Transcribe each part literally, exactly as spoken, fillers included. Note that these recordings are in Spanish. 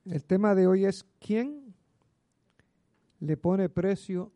El tema de hoy es ¿quién le pone precio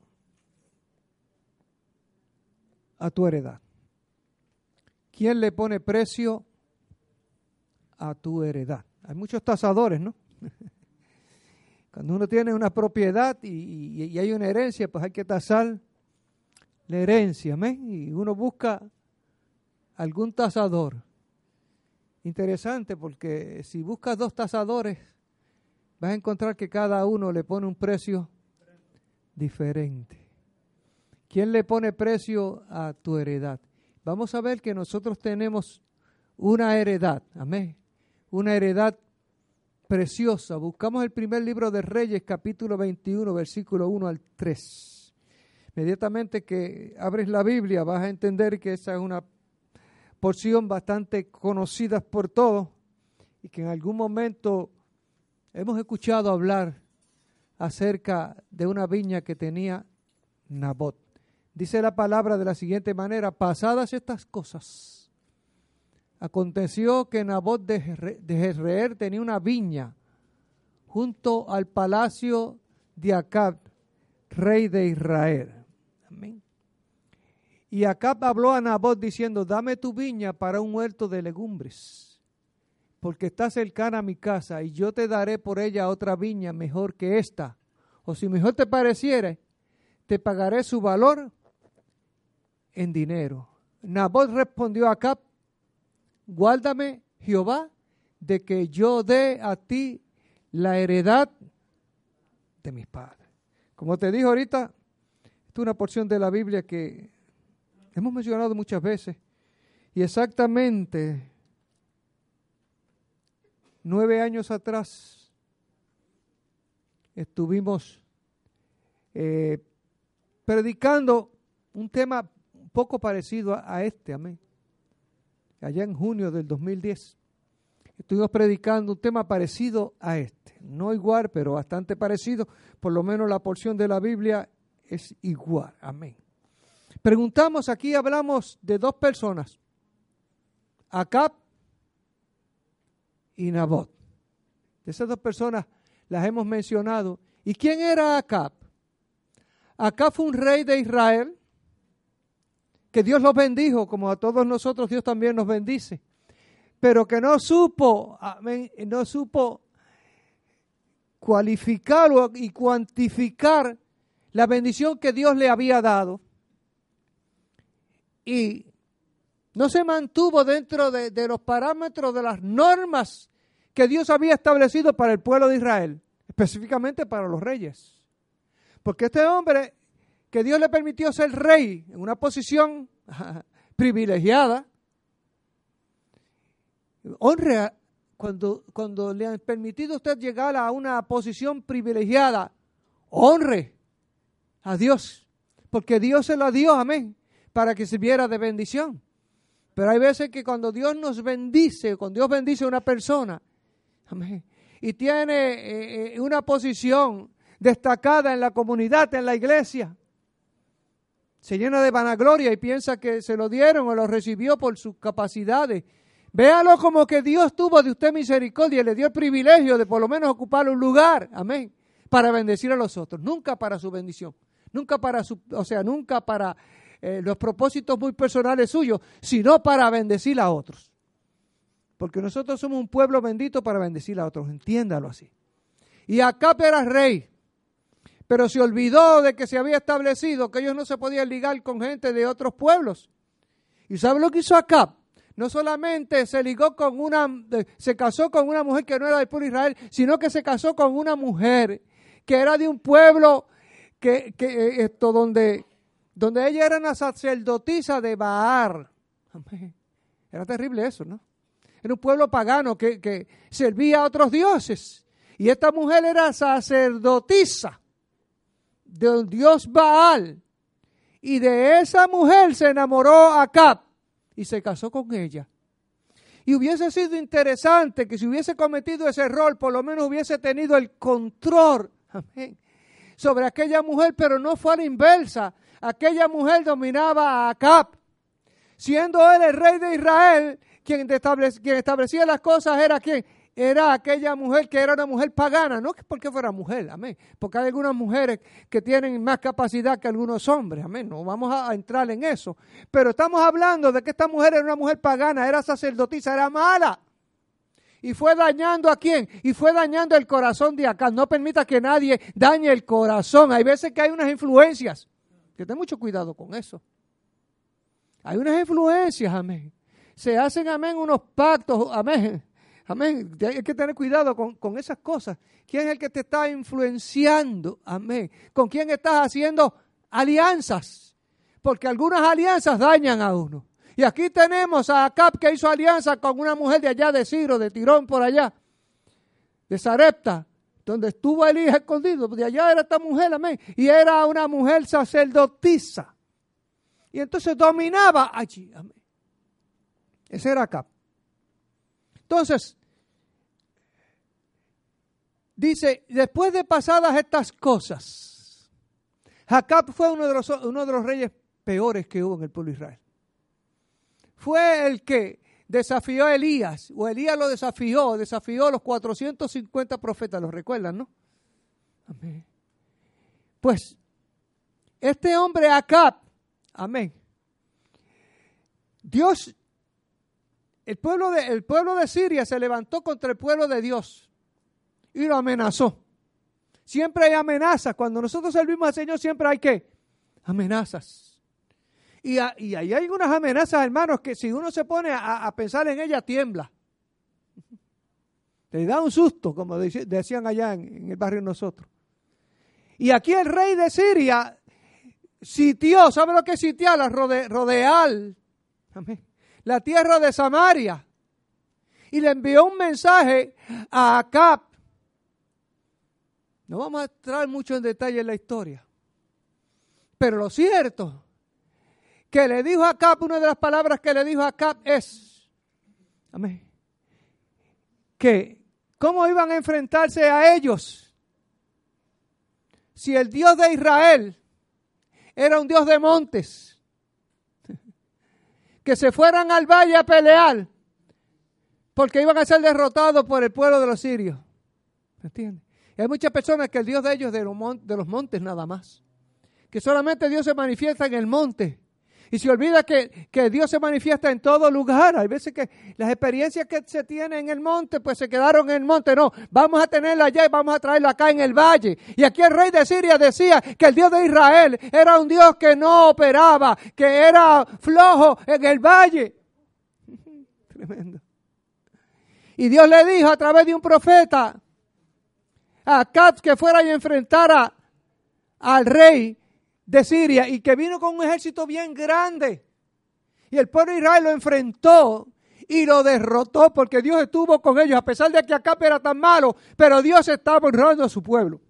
a tu heredad? ¿Quién le pone precio a tu heredad? Hay muchos tasadores, ¿no? Cuando uno tiene una propiedad y, y, y hay una herencia, pues hay que tasar la herencia, ¿amén? Y uno busca algún tasador. Interesante, porque si buscas dos tasadores, vas a encontrar que cada uno le pone un precio diferente. ¿Quién le pone precio a tu heredad? Vamos a ver que nosotros tenemos una heredad, amén, una heredad preciosa. Buscamos el primer libro de Reyes, capítulo veintiuno, versículo uno al tres. Inmediatamente que abres la Biblia vas a entender que esa es una porción bastante conocida por todos y que en algún momento hemos escuchado hablar acerca de una viña que tenía Nabot. Dice la palabra de la siguiente manera: pasadas estas cosas, aconteció que Nabot de Jezreel tenía una viña junto al palacio de Acab, rey de Israel. Amén. Y Acab habló a Nabot diciendo: dame tu viña para un huerto de legumbres, porque está cercana a mi casa, y yo te daré por ella otra viña mejor que esta. O si mejor te pareciere, te pagaré su valor en dinero. Nabot respondió a Acab: guárdame, Jehová, de que yo dé a ti la heredad de mis padres. Como te dije ahorita, esta es una porción de la Biblia que hemos mencionado muchas veces. Y exactamente nueve años atrás estuvimos eh, predicando un tema un poco parecido a, a este, amén. Allá en junio del dos mil diez, estuvimos predicando un tema parecido a este. No igual, pero bastante parecido. Por lo menos la porción de la Biblia es igual. Amén. Preguntamos, aquí hablamos de dos personas, Acab y Nabot. De esas dos personas las hemos mencionado. ¿Y quién era Acab? Acab fue un rey de Israel, que Dios los bendijo, como a todos nosotros Dios también nos bendice, pero que no supo, amén, no supo cualificar y cuantificar la bendición que Dios le había dado, y no se mantuvo dentro de, de los parámetros de las normas que Dios había establecido para el pueblo de Israel, específicamente para los reyes. Porque este hombre que Dios le permitió ser rey en una posición privilegiada, honre, cuando, cuando le han permitido a usted llegar a una posición privilegiada, honre a Dios, porque Dios se la dio, amén, para que sirviera de bendición. Pero hay veces que cuando Dios nos bendice, cuando Dios bendice a una persona, amén, y tiene eh, una posición destacada en la comunidad, en la iglesia, se llena de vanagloria y piensa que se lo dieron o lo recibió por sus capacidades. Véalo como que Dios tuvo de usted misericordia y le dio el privilegio de por lo menos ocupar un lugar, amén, para bendecir a los otros, nunca para su bendición, nunca para su, o sea, nunca para eh, los propósitos muy personales suyos, sino para bendecir a otros. Porque nosotros somos un pueblo bendito para bendecir a otros, entiéndalo así. Y Acab era rey, pero se olvidó de que se había establecido que ellos no se podían ligar con gente de otros pueblos. ¿Y sabe lo que hizo Acab? No solamente se ligó con una, se casó con una mujer que no era del pueblo de Israel, sino que se casó con una mujer que era de un pueblo que, que esto, donde, donde ella era una sacerdotisa de Baal. Amén. Era terrible eso, ¿no? Era un pueblo pagano que, que servía a otros dioses. Y esta mujer era sacerdotisa de un dios Baal, y de esa mujer se enamoró Acab y se casó con ella. Y hubiese sido interesante que si hubiese cometido ese error, por lo menos hubiese tenido el control, amén, sobre aquella mujer, pero no fue a la inversa. Aquella mujer dominaba a Acab, siendo él el rey de Israel. Quien, establec- quien establecía las cosas era ¿quién? era aquella mujer que era una mujer pagana, no porque fuera mujer, amén, porque hay algunas mujeres que tienen más capacidad que algunos hombres, amén, no vamos a entrar en eso, pero estamos hablando de que esta mujer era una mujer pagana, era sacerdotisa, era mala, y fue dañando a quién, y fue dañando el corazón de Acab. No permita que nadie dañe el corazón, hay veces que hay unas influencias, que ten mucho cuidado con eso, hay unas influencias, amén, se hacen, amén, unos pactos, amén, amén, hay que tener cuidado con, con esas cosas. ¿Quién es el que te está influenciando? Amén. ¿Con quién estás haciendo alianzas? Porque algunas alianzas dañan a uno. Y aquí tenemos a Acab que hizo alianza con una mujer de allá de Ciro, de Tirón por allá, de Sarepta, donde estuvo Elías escondido. De allá era esta mujer, amén. Y era una mujer sacerdotisa. Y entonces dominaba allí, amén. Ese era Acab. Entonces, dice, después de pasadas estas cosas, Acab fue uno de los, uno de los reyes peores que hubo en el pueblo de Israel. Fue el que desafió a Elías, o Elías lo desafió, desafió a los cuatrocientos cincuenta profetas, ¿los recuerdan, no? Amén. Pues, este hombre Acab, amén, Dios, el pueblo de, el pueblo de Siria se levantó contra el pueblo de Dios y lo amenazó. Siempre hay amenazas. Cuando nosotros servimos al Señor siempre hay ¿qué? Amenazas. Y, a, y ahí hay unas amenazas, hermanos, que si uno se pone a, a pensar en ellas, tiembla. Te da un susto, como decían allá en, en el barrio nosotros. Y aquí el rey de Siria sitió, ¿sabe lo que es sitiar? La rode, rodear, amén, la tierra de Samaria. Y le envió un mensaje a Acab. No vamos a entrar mucho en detalle en la historia. Pero lo cierto que le dijo a Acab, una de las palabras que le dijo a Acab es, amén, que cómo iban a enfrentarse a ellos si el Dios de Israel era un Dios de montes, que se fueran al valle a pelear porque iban a ser derrotados por el pueblo de los sirios. ¿Me entiendes? Y hay muchas personas que el Dios de ellos es de los, mon- de los montes nada más, que solamente Dios se manifiesta en el monte. Y se olvida que, que Dios se manifiesta en todo lugar. Hay veces que las experiencias que se tienen en el monte, pues se quedaron en el monte. No, vamos a tenerla allá y vamos a traerla acá en el valle. Y aquí el rey de Siria decía que el Dios de Israel era un Dios que no operaba, que era flojo en el valle. Tremendo. Y Dios le dijo a través de un profeta a Acab que fuera y enfrentara al rey de Siria, y que vino con un ejército bien grande. Y el pueblo de Israel lo enfrentó y lo derrotó porque Dios estuvo con ellos, a pesar de que Acab era tan malo, pero Dios estaba honrando a su pueblo.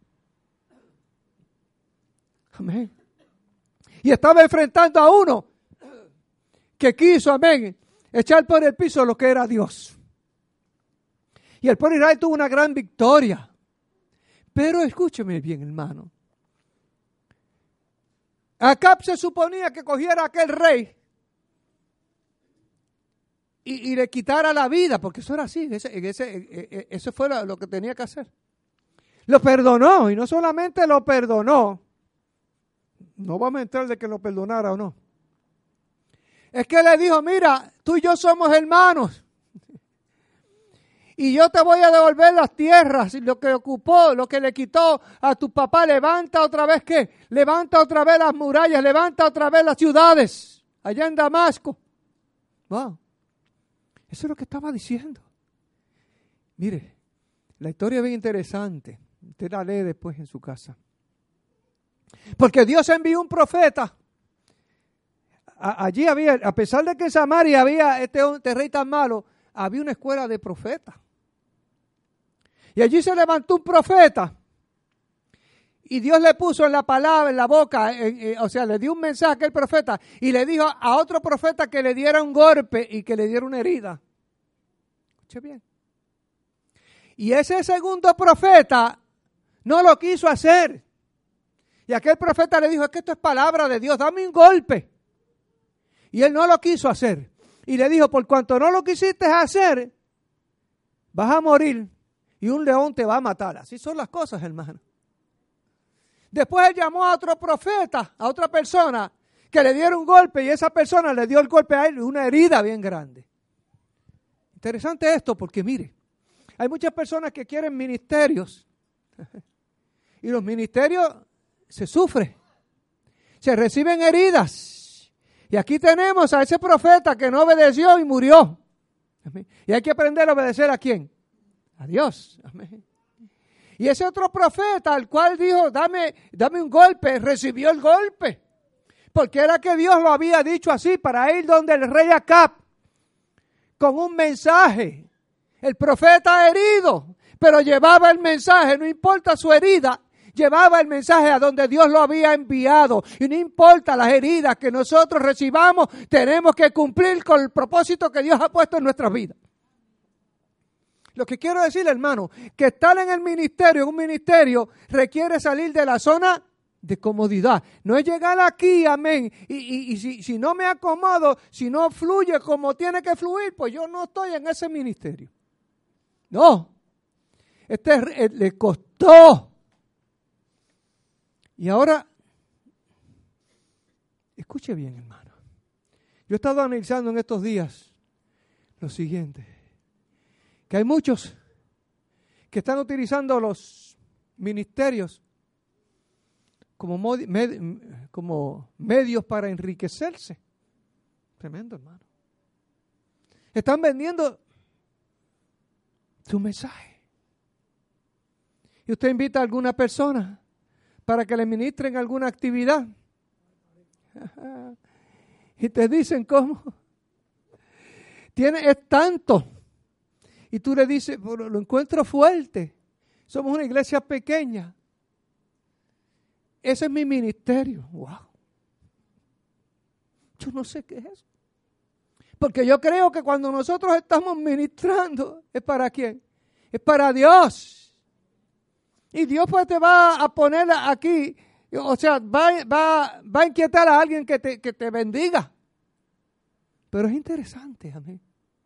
Amén. Y estaba enfrentando a uno que quiso, amén, echar por el piso lo que era Dios. Y el pueblo de Israel tuvo una gran victoria. Pero escúcheme bien, hermano. Acab se suponía que cogiera a aquel rey y, y le quitara la vida, porque eso era así, ese, ese, eso fue lo que tenía que hacer. Lo perdonó, y no solamente lo perdonó, no vamos a entrar de que lo perdonara o no. Es que le dijo, mira, tú y yo somos hermanos. Y yo te voy a devolver las tierras, lo que ocupó, lo que le quitó a tu papá. Levanta otra vez, ¿qué? Levanta otra vez las murallas, levanta otra vez las ciudades, allá en Damasco. Wow. Eso es lo que estaba diciendo. Mire, la historia es bien interesante. Usted la lee después en su casa. Porque Dios envió un profeta. A, allí había, a pesar de que en Samaria había este, este rey tan malo, había una escuela de profetas. Y allí se levantó un profeta. Y Dios le puso en la palabra, en la boca, en, en, o sea, le dio un mensaje a aquel profeta. Y le dijo a otro profeta que le diera un golpe y que le diera una herida. Escuche bien. Y ese segundo profeta no lo quiso hacer. Y aquel profeta le dijo, es que esto es palabra de Dios, dame un golpe. Y él no lo quiso hacer. Y le dijo, por cuanto no lo quisiste hacer, vas a morir y un león te va a matar. Así son las cosas, hermano. Después él llamó a otro profeta, a otra persona, que le diera un golpe y esa persona le dio el golpe a él, una herida bien grande. Interesante esto porque mire, hay muchas personas que quieren ministerios y los ministerios se sufren, se reciben heridas. Y aquí tenemos a ese profeta que no obedeció y murió. Amén. Y hay que aprender a obedecer ¿a quién? A Dios. Amén. Y ese otro profeta, al cual dijo, dame, dame un golpe, recibió el golpe. Porque era que Dios lo había dicho así, para ir donde el rey Acab, con un mensaje. El profeta herido, pero llevaba el mensaje, no importa su herida, llevaba el mensaje a donde Dios lo había enviado. Y no importa las heridas que nosotros recibamos, tenemos que cumplir con el propósito que Dios ha puesto en nuestras vidas. Lo que quiero decir, hermano, que estar en el ministerio, en un ministerio, requiere salir de la zona de comodidad. No es llegar aquí, amén, y, y, y si, si no me acomodo, si no fluye como tiene que fluir, pues yo no estoy en ese ministerio. No, este le costó. Y ahora, escuche bien, hermano. Yo he estado analizando en estos días lo siguiente, que hay muchos que están utilizando los ministerios como, mod, med, como medios para enriquecerse. Tremendo, hermano. Están vendiendo su mensaje. Y usted invita a alguna persona para que le ministren alguna actividad. Y te dicen cómo. Tiene, es tanto. Y tú le dices, bueno, lo encuentro fuerte. Somos una iglesia pequeña. Ese es mi ministerio. Wow. Yo no sé qué es eso. Porque yo creo que cuando nosotros estamos ministrando, ¿es para quién? Es para Dios. Y Dios pues te va a poner aquí, o sea, va, va, va a inquietar a alguien que te, que te bendiga. Pero es interesante, amén.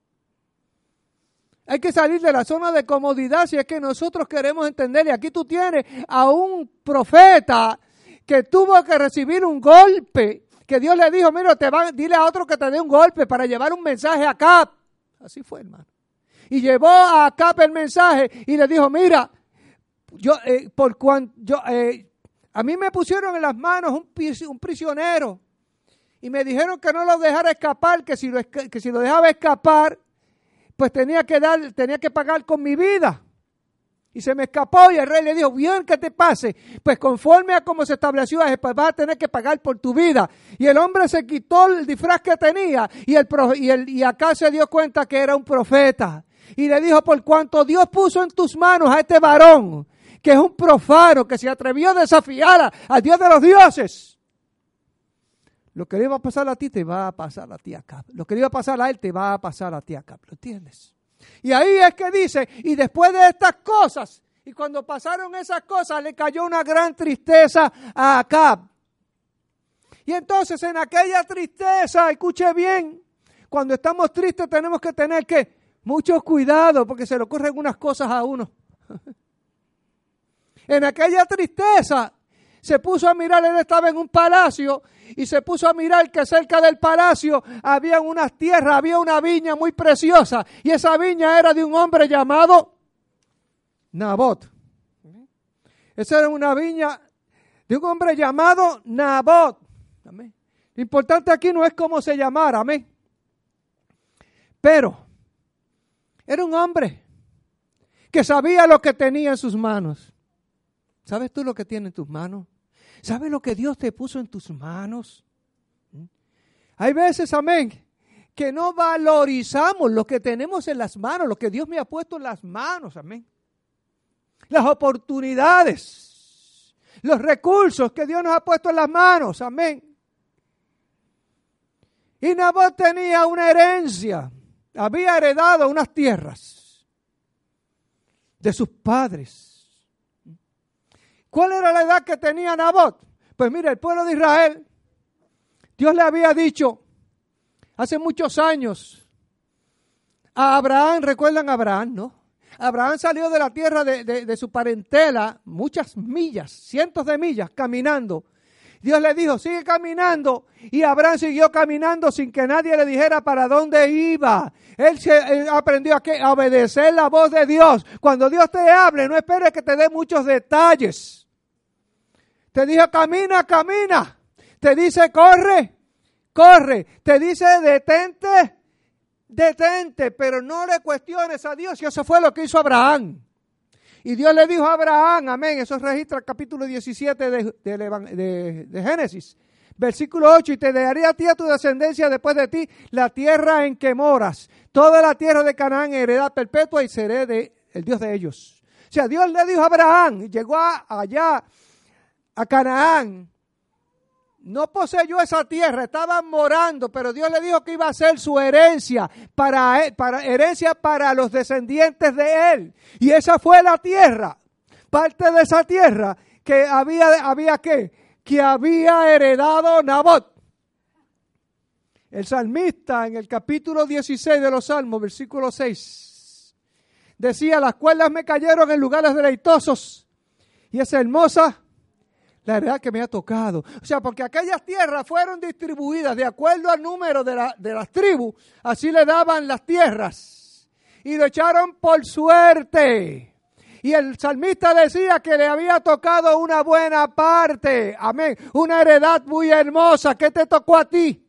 Hay que salir de la zona de comodidad si es que nosotros queremos entender. Y aquí tú tienes a un profeta que tuvo que recibir un golpe, que Dios le dijo, mira, te va, dile a otro que te dé un golpe para llevar un mensaje a Acab. Así fue, hermano. Y llevó a Acab el mensaje y le dijo, mira, yo eh, por cuanto yo eh, a mí me pusieron en las manos un, un prisionero y me dijeron que no lo dejara escapar, que si lo, que si lo dejaba escapar, pues tenía que dar, tenía que pagar con mi vida. Y se me escapó y el rey le dijo, bien que te pase, pues conforme a cómo se estableció, pues vas a tener que pagar por tu vida. Y el hombre se quitó el disfraz que tenía y, el, y, el, y acá se dio cuenta que era un profeta. Y le dijo, por cuanto Dios puso en tus manos a este varón, que es un profano, que se atrevió a desafiar al Dios de los dioses. Lo que le iba a pasar a ti, te va a pasar a ti acá. Lo que le iba a pasar a él, te va a pasar a ti acá. ¿Lo entiendes? Y ahí es que dice, y después de estas cosas, y cuando pasaron esas cosas, le cayó una gran tristeza a Acab. Y entonces en aquella tristeza, escuche bien, cuando estamos tristes tenemos que tener que mucho cuidado, porque se le ocurren unas cosas a uno. En aquella tristeza se puso a mirar, él estaba en un palacio y se puso a mirar que cerca del palacio había unas tierras, había una viña muy preciosa y esa viña era de un hombre llamado Nabot. Esa era una viña de un hombre llamado Nabot. Amén. Lo importante aquí no es cómo se llamara, amén. Pero era un hombre que sabía lo que tenía en sus manos. ¿Sabes tú lo que tiene en tus manos? ¿Sabes lo que Dios te puso en tus manos? ¿Mm? Hay veces, amén, que no valorizamos lo que tenemos en las manos, lo que Dios me ha puesto en las manos, amén. Las oportunidades, los recursos que Dios nos ha puesto en las manos, amén. Y Nabot tenía una herencia, había heredado unas tierras de sus padres. ¿Cuál era la edad que tenía Nabot? Pues mira, el pueblo de Israel, Dios le había dicho hace muchos años a Abraham, ¿recuerdan a Abraham, no? Abraham salió de la tierra de, de, de su parentela, muchas millas, cientos de millas, caminando. Dios le dijo, sigue caminando. Y Abraham siguió caminando sin que nadie le dijera para dónde iba. Él, se, él aprendió a, que, a obedecer la voz de Dios. Cuando Dios te hable, no esperes que te dé muchos detalles. Te dijo, camina, camina. Te dice, corre, corre. Te dice, detente, detente. Pero no le cuestiones a Dios. Y eso fue lo que hizo Abraham. Y Dios le dijo a Abraham, amén, eso registra el capítulo diecisiete de, de, de, de Génesis, versículo ocho, y te daré a ti a tu descendencia después de ti la tierra en que moras, toda la tierra de Canaán, heredad perpetua, y seré de, el Dios de ellos. O sea, Dios le dijo a Abraham, y llegó a, allá a Canaán, no poseyó esa tierra, estaban morando, pero Dios le dijo que iba a ser su herencia, para, para herencia para los descendientes de él. Y esa fue la tierra, parte de esa tierra que había, había ¿qué? Que había heredado Nabot. El salmista en el capítulo dieciséis de los Salmos, versículo seis, decía, las cuerdas me cayeron en lugares deleitosos y es hermosa la heredad que me ha tocado. O sea, porque aquellas tierras fueron distribuidas de acuerdo al número de, la, de las tribus. Así le daban las tierras. Y lo echaron por suerte. Y el salmista decía que le había tocado una buena parte. Amén. Una heredad muy hermosa. ¿Qué te tocó a ti?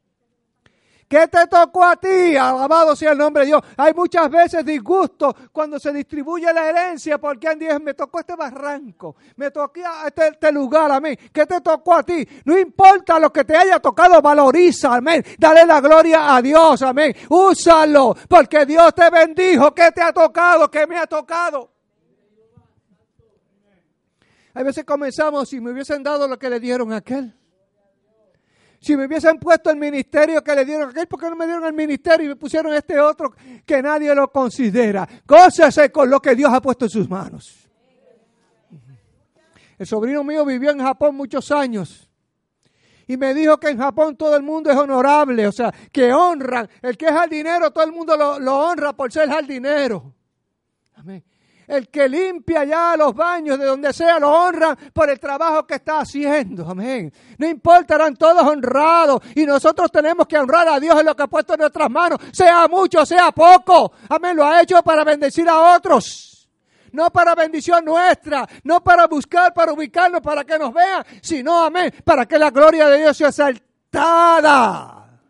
¿Qué te tocó a ti? Alabado sea el nombre de Dios. Hay muchas veces disgusto cuando se distribuye la herencia porque han dicho, me tocó este barranco, me tocó este, este lugar, amén. ¿Qué te tocó a ti? No importa lo que te haya tocado, valoriza, amén. Dale la gloria a Dios, amén. Úsalo, porque Dios te bendijo. ¿Qué te ha tocado? ¿Qué me ha tocado? Hay veces comenzamos, si me hubiesen dado lo que le dieron a aquel. Si me hubiesen puesto el ministerio que le dieron a aquel, ¿por qué no me dieron el ministerio y me pusieron este otro que nadie lo considera? Gócese con lo que Dios ha puesto en sus manos. El sobrino mío vivió en Japón muchos años y me dijo que en Japón todo el mundo es honorable, o sea, que honran. El que es jardinero, todo el mundo lo, lo honra por ser jardinero. Amén. El que limpia ya los baños de donde sea, lo honran por el trabajo que está haciendo. Amén. No importa, eran todos honrados. Y nosotros tenemos que honrar a Dios en lo que ha puesto en nuestras manos. Sea mucho, sea poco. Amén. Lo ha hecho para bendecir a otros. No para bendición nuestra. No para buscar, para ubicarnos, para que nos vean. Sino, amén, para que la gloria de Dios sea exaltada.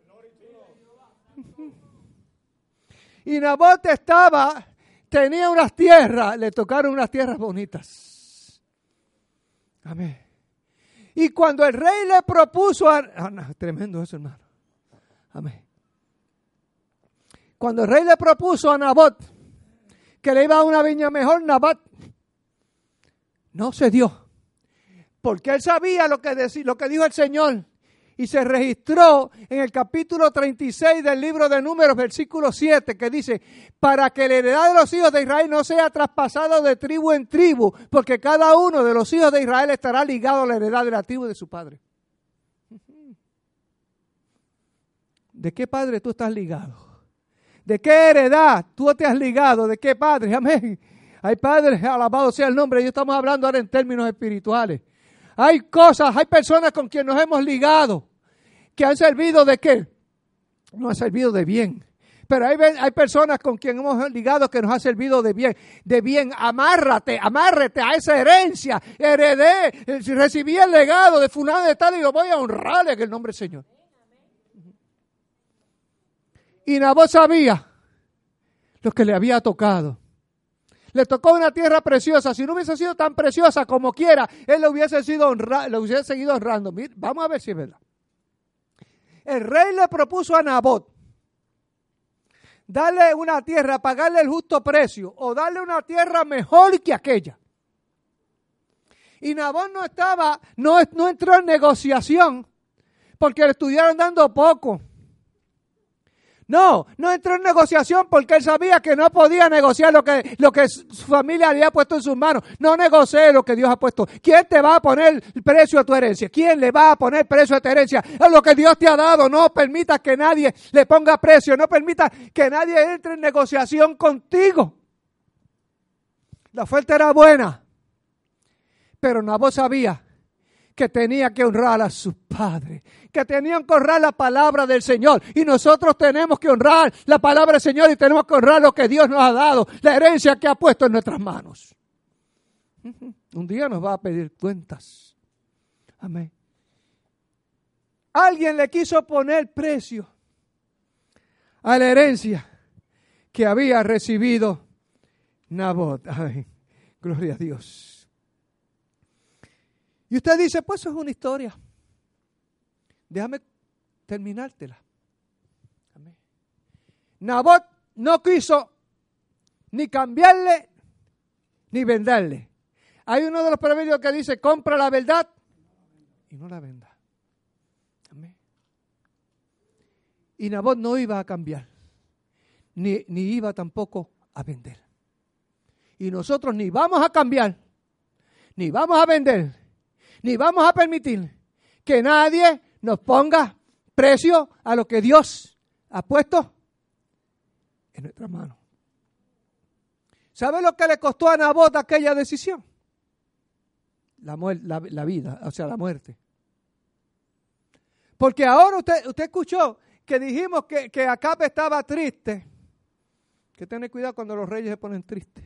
Y Nabot estaba... Tenía unas tierras, le tocaron unas tierras bonitas. Amén. Y cuando el rey le propuso a... Ah, no, tremendo eso, hermano. Amén. Cuando el rey le propuso a Nabot que le iba a una viña mejor, Nabot no se dio. Porque él sabía lo que, decí, lo que dijo el Señor. Y se registró en el capítulo treinta y seis del libro de Números, versículo siete, que dice, para que la heredad de los hijos de Israel no sea traspasada de tribu en tribu, porque cada uno de los hijos de Israel estará ligado a la heredad de la tribu de su padre. ¿De qué padre tú estás ligado? ¿De qué heredad tú te has ligado? ¿De qué padre? Amén. Hay padres, alabado sea el nombre de Dios, estamos hablando ahora en términos espirituales. Hay cosas, hay personas con quien nos hemos ligado, que han servido de qué? No han servido de bien. Pero hay, hay personas con quien hemos ligado que nos han servido de bien. De bien, amárrate, amárrate a esa herencia. Heredé, recibí el legado de fulano de tal y lo voy a honrarle en el nombre del Señor. Y Nabot sabía lo que le había tocado. Le tocó una tierra preciosa. Si no hubiese sido tan preciosa como quiera, él le hubiese, sido honra, le hubiese seguido honrando. Mira, vamos a ver si es verdad. El rey le propuso a Nabot darle una tierra, pagarle el justo precio o darle una tierra mejor que aquella. Y Nabot no estaba, no, no entró en negociación porque le estuvieron dando poco. No, no entró en negociación porque él sabía que no podía negociar lo que, lo que su familia había puesto en sus manos. No negocie lo que Dios ha puesto. ¿Quién te va a poner precio a tu herencia? ¿Quién le va a poner precio a tu herencia? Es lo que Dios te ha dado. No permitas que nadie le ponga precio. No permitas que nadie entre en negociación contigo. La oferta era buena, pero Nabot sabía que tenía que honrar a sus padres, que tenían que honrar la palabra del Señor. Y nosotros tenemos que honrar la palabra del Señor y tenemos que honrar lo que Dios nos ha dado, la herencia que ha puesto en nuestras manos. Un día nos va a pedir cuentas. Amén. Alguien le quiso poner precio a la herencia que había recibido Nabot. Ay, gloria a Dios. Y usted dice, pues eso es una historia. Déjame terminártela. Amén. Nabot no quiso ni cambiarle ni venderle. Hay uno de los proverbios que dice, compra la verdad y no la venda. Amén. Y Nabot no iba a cambiar, ni, ni iba tampoco a vender. Y nosotros ni vamos a cambiar, ni vamos a vender, ni vamos a permitir que nadie nos ponga precio a lo que Dios ha puesto en nuestra mano. ¿Sabe lo que le costó a Nabot aquella decisión? La, muerte, la, la vida, o sea, la muerte. Porque ahora usted, usted escuchó que dijimos que, que Acab estaba triste. Hay que tener cuidado cuando los reyes se ponen tristes.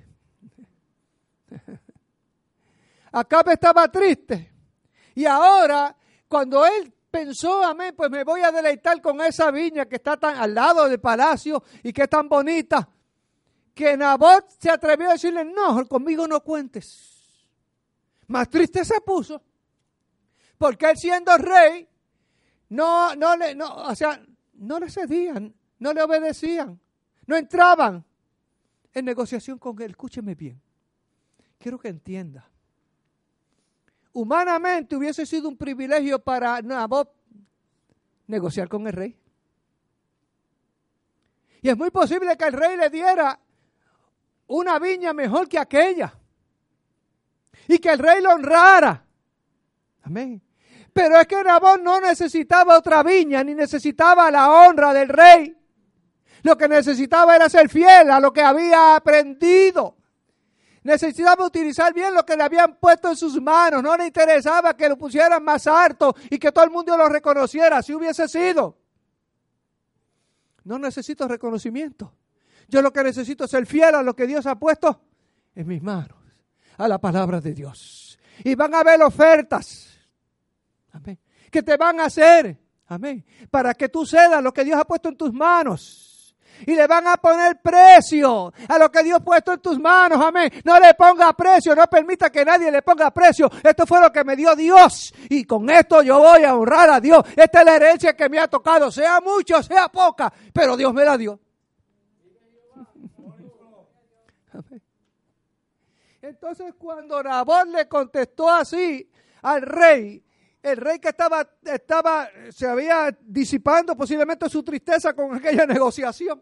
Acab estaba triste. Y ahora, cuando él pensó, amén, pues me voy a deleitar con esa viña que está tan al lado del palacio y que es tan bonita, que Nabot se atrevió a decirle, no, conmigo no cuentes. Más triste se puso, porque él siendo rey, no, no le, no, o sea, no le cedían, no le obedecían, no entraban en negociación con él. Escúcheme bien, quiero que entienda. Humanamente hubiese sido un privilegio para Nabot negociar con el rey. Y es muy posible que el rey le diera una viña mejor que aquella. Y que el rey lo honrara. Amén. Pero es que Nabot no necesitaba otra viña, ni necesitaba la honra del rey. Lo que necesitaba era ser fiel a lo que había aprendido. Necesitaba utilizar bien lo que le habían puesto en sus manos. No le interesaba que lo pusieran más alto y que todo el mundo lo reconociera. Si hubiese sido. No necesito reconocimiento. Yo lo que necesito es ser fiel a lo que Dios ha puesto en mis manos. A la palabra de Dios. Y van a haber ofertas. Amén. Que te van a hacer. Amén. Para que tú cedas lo que Dios ha puesto en tus manos. Y le van a poner precio a lo que Dios ha puesto en tus manos. Amén. No le ponga precio. No permita que nadie le ponga precio. Esto fue lo que me dio Dios. Y con esto yo voy a honrar a Dios. Esta es la herencia que me ha tocado. Sea mucho, sea poca. Pero Dios me la dio. Amén. Entonces cuando Nabot le contestó así al rey, el rey que estaba, estaba, se había disipando posiblemente su tristeza con aquella negociación.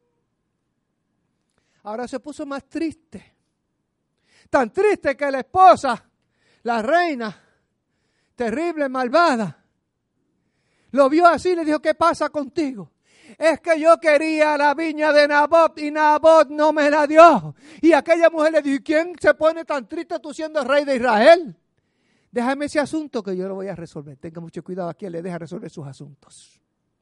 Ahora se puso más triste. Tan triste que la esposa, la reina, terrible, malvada, lo vio así y le dijo, ¿qué pasa contigo? Es que yo quería la viña de Nabot y Nabot no me la dio. Y aquella mujer le dijo, ¿quién se pone tan triste tú siendo rey de Israel? Déjame ese asunto que yo lo voy a resolver. Tenga mucho cuidado a quien le deja resolver sus asuntos.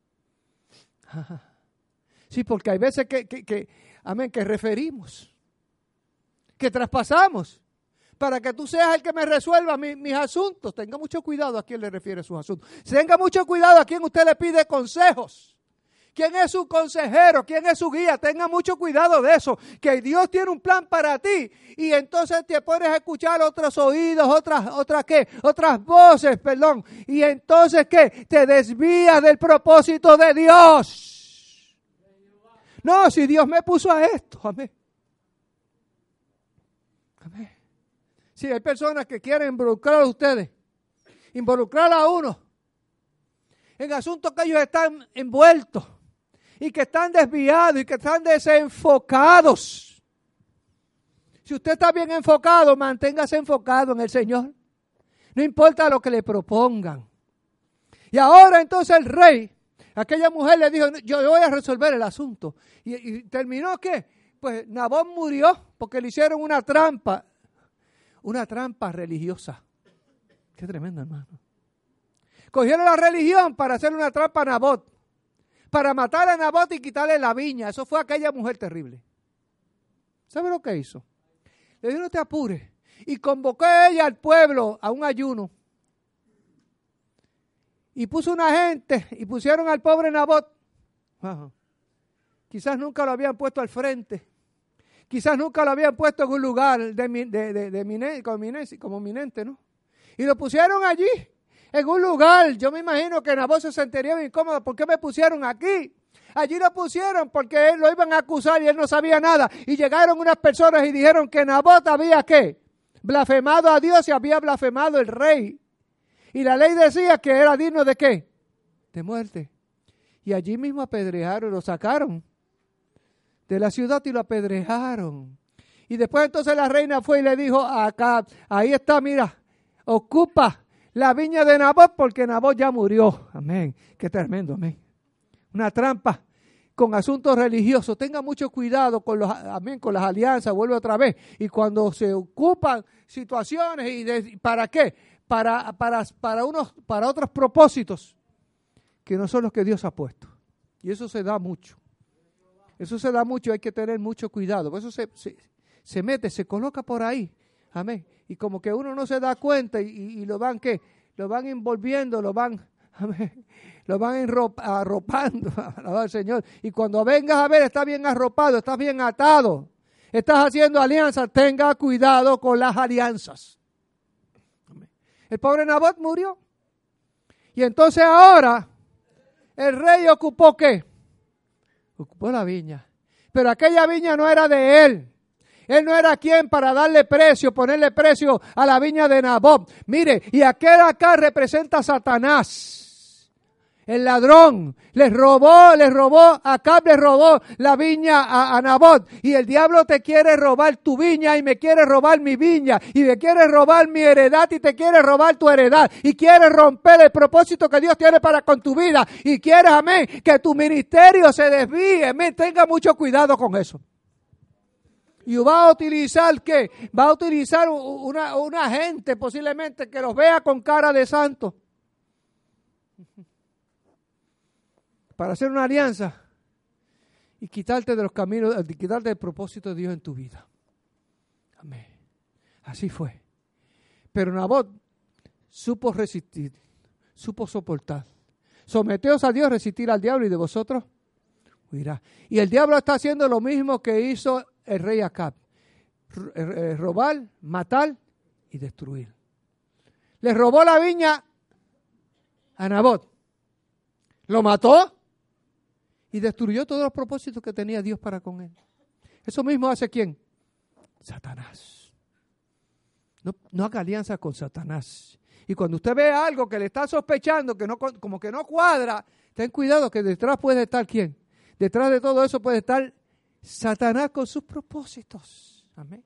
Sí, porque hay veces que, que, que, amén, que referimos, que traspasamos, para que tú seas el que me resuelva mi, mis asuntos. Tenga mucho cuidado a quien le refiere sus asuntos. Tenga mucho cuidado a quien usted le pide consejos. ¿Quién es su consejero? ¿Quién es su guía? Tenga mucho cuidado de eso, que Dios tiene un plan para ti y entonces te pones a escuchar otros oídos, otras, otras qué, otras voces, perdón, y entonces ¿qué? Te desvías del propósito de Dios. No, si Dios me puso a esto, amén. Amén. Si hay personas que quieren involucrar a ustedes, involucrar a uno en asuntos que ellos están envueltos, y que están desviados y que están desenfocados. Si usted está bien enfocado, manténgase enfocado en el Señor. No importa lo que le propongan. Y ahora entonces el rey, aquella mujer le dijo, yo voy a resolver el asunto. ¿Y, y terminó qué? Pues Nabot murió porque le hicieron una trampa, una trampa religiosa. Qué tremendo, hermano. Cogieron la religión para hacerle una trampa a Nabot, para matar a Nabot y quitarle la viña. Eso fue aquella mujer terrible. ¿Sabe lo que hizo? Le dijo, no te apures. Y convocó a ella al pueblo a un ayuno. Y puso una gente y pusieron al pobre Nabot. Ajá. Quizás nunca lo habían puesto al frente. Quizás nunca lo habían puesto en un lugar de, de, de, de emine, como, eminente, como eminente, ¿no? Y lo pusieron allí, en un lugar. Yo me imagino que Nabot se sentiría bien incómodo. ¿Por qué me pusieron aquí? Allí lo pusieron porque él lo iban a acusar y él no sabía nada. Y llegaron unas personas y dijeron que Nabot había, ¿qué? Blasfemado a Dios y había blasfemado el rey. Y la ley decía que era digno de ¿qué? De muerte. Y allí mismo apedrearon, lo sacaron de la ciudad y lo apedrearon. Y después entonces la reina fue y le dijo a Acab, ahí está, mira, ocupa la viña de Nabot porque Nabot ya murió. Amén. Qué tremendo, amén. Una trampa con asuntos religiosos. Tenga mucho cuidado con los, amén, con las alianzas, vuelve otra vez. Y cuando se ocupan situaciones, y de, ¿para qué? Para, para, para, unos, para otros propósitos que no son los que Dios ha puesto. Y eso se da mucho. Eso se da mucho, hay que tener mucho cuidado. Por eso se, se, se mete, se coloca por ahí. Amén. Y como que uno no se da cuenta y, y, y lo van, ¿qué? Lo van envolviendo, lo van, amén, lo van arropando al Señor. Y cuando vengas a ver, está bien arropado, estás bien atado. Estás haciendo alianzas, tenga cuidado con las alianzas. Amén. El pobre Nabot murió. Y entonces ahora, el rey ocupó ¿qué? Ocupó la viña. Pero aquella viña no era de él. Él no era quien para darle precio, ponerle precio a la viña de Nabot. Mire, y aquel acá representa a Satanás, el ladrón. Les robó, les robó, Acab le robó la viña a, a Nabot. Y el diablo te quiere robar tu viña y me quiere robar mi viña. Y me quiere robar mi heredad y te quiere robar tu heredad. Y quiere romper el propósito que Dios tiene para con tu vida. Y quieres, amén, que tu ministerio se desvíe. Amén, tenga mucho cuidado con eso. Y va a utilizar, ¿qué? Va a utilizar una, una gente posiblemente que los vea con cara de santo. Para hacer una alianza y quitarte de los caminos, quitarte del propósito de Dios en tu vida. Amén. Así fue. Pero Nabot supo resistir, supo soportar. Someteos a Dios, resistir al diablo y de vosotros huirá. Y el diablo está haciendo lo mismo que hizo el rey Acab. Robar, matar y destruir. Le robó la viña a Nabot. Lo mató y destruyó todos los propósitos que tenía Dios para con él. Eso mismo hace ¿quién? Satanás. No, no haga alianza con Satanás. Y cuando usted ve algo que le está sospechando, que no, como que no cuadra, ten cuidado que detrás puede estar ¿quién? Detrás de todo eso puede estar Satanás con sus propósitos. Amén.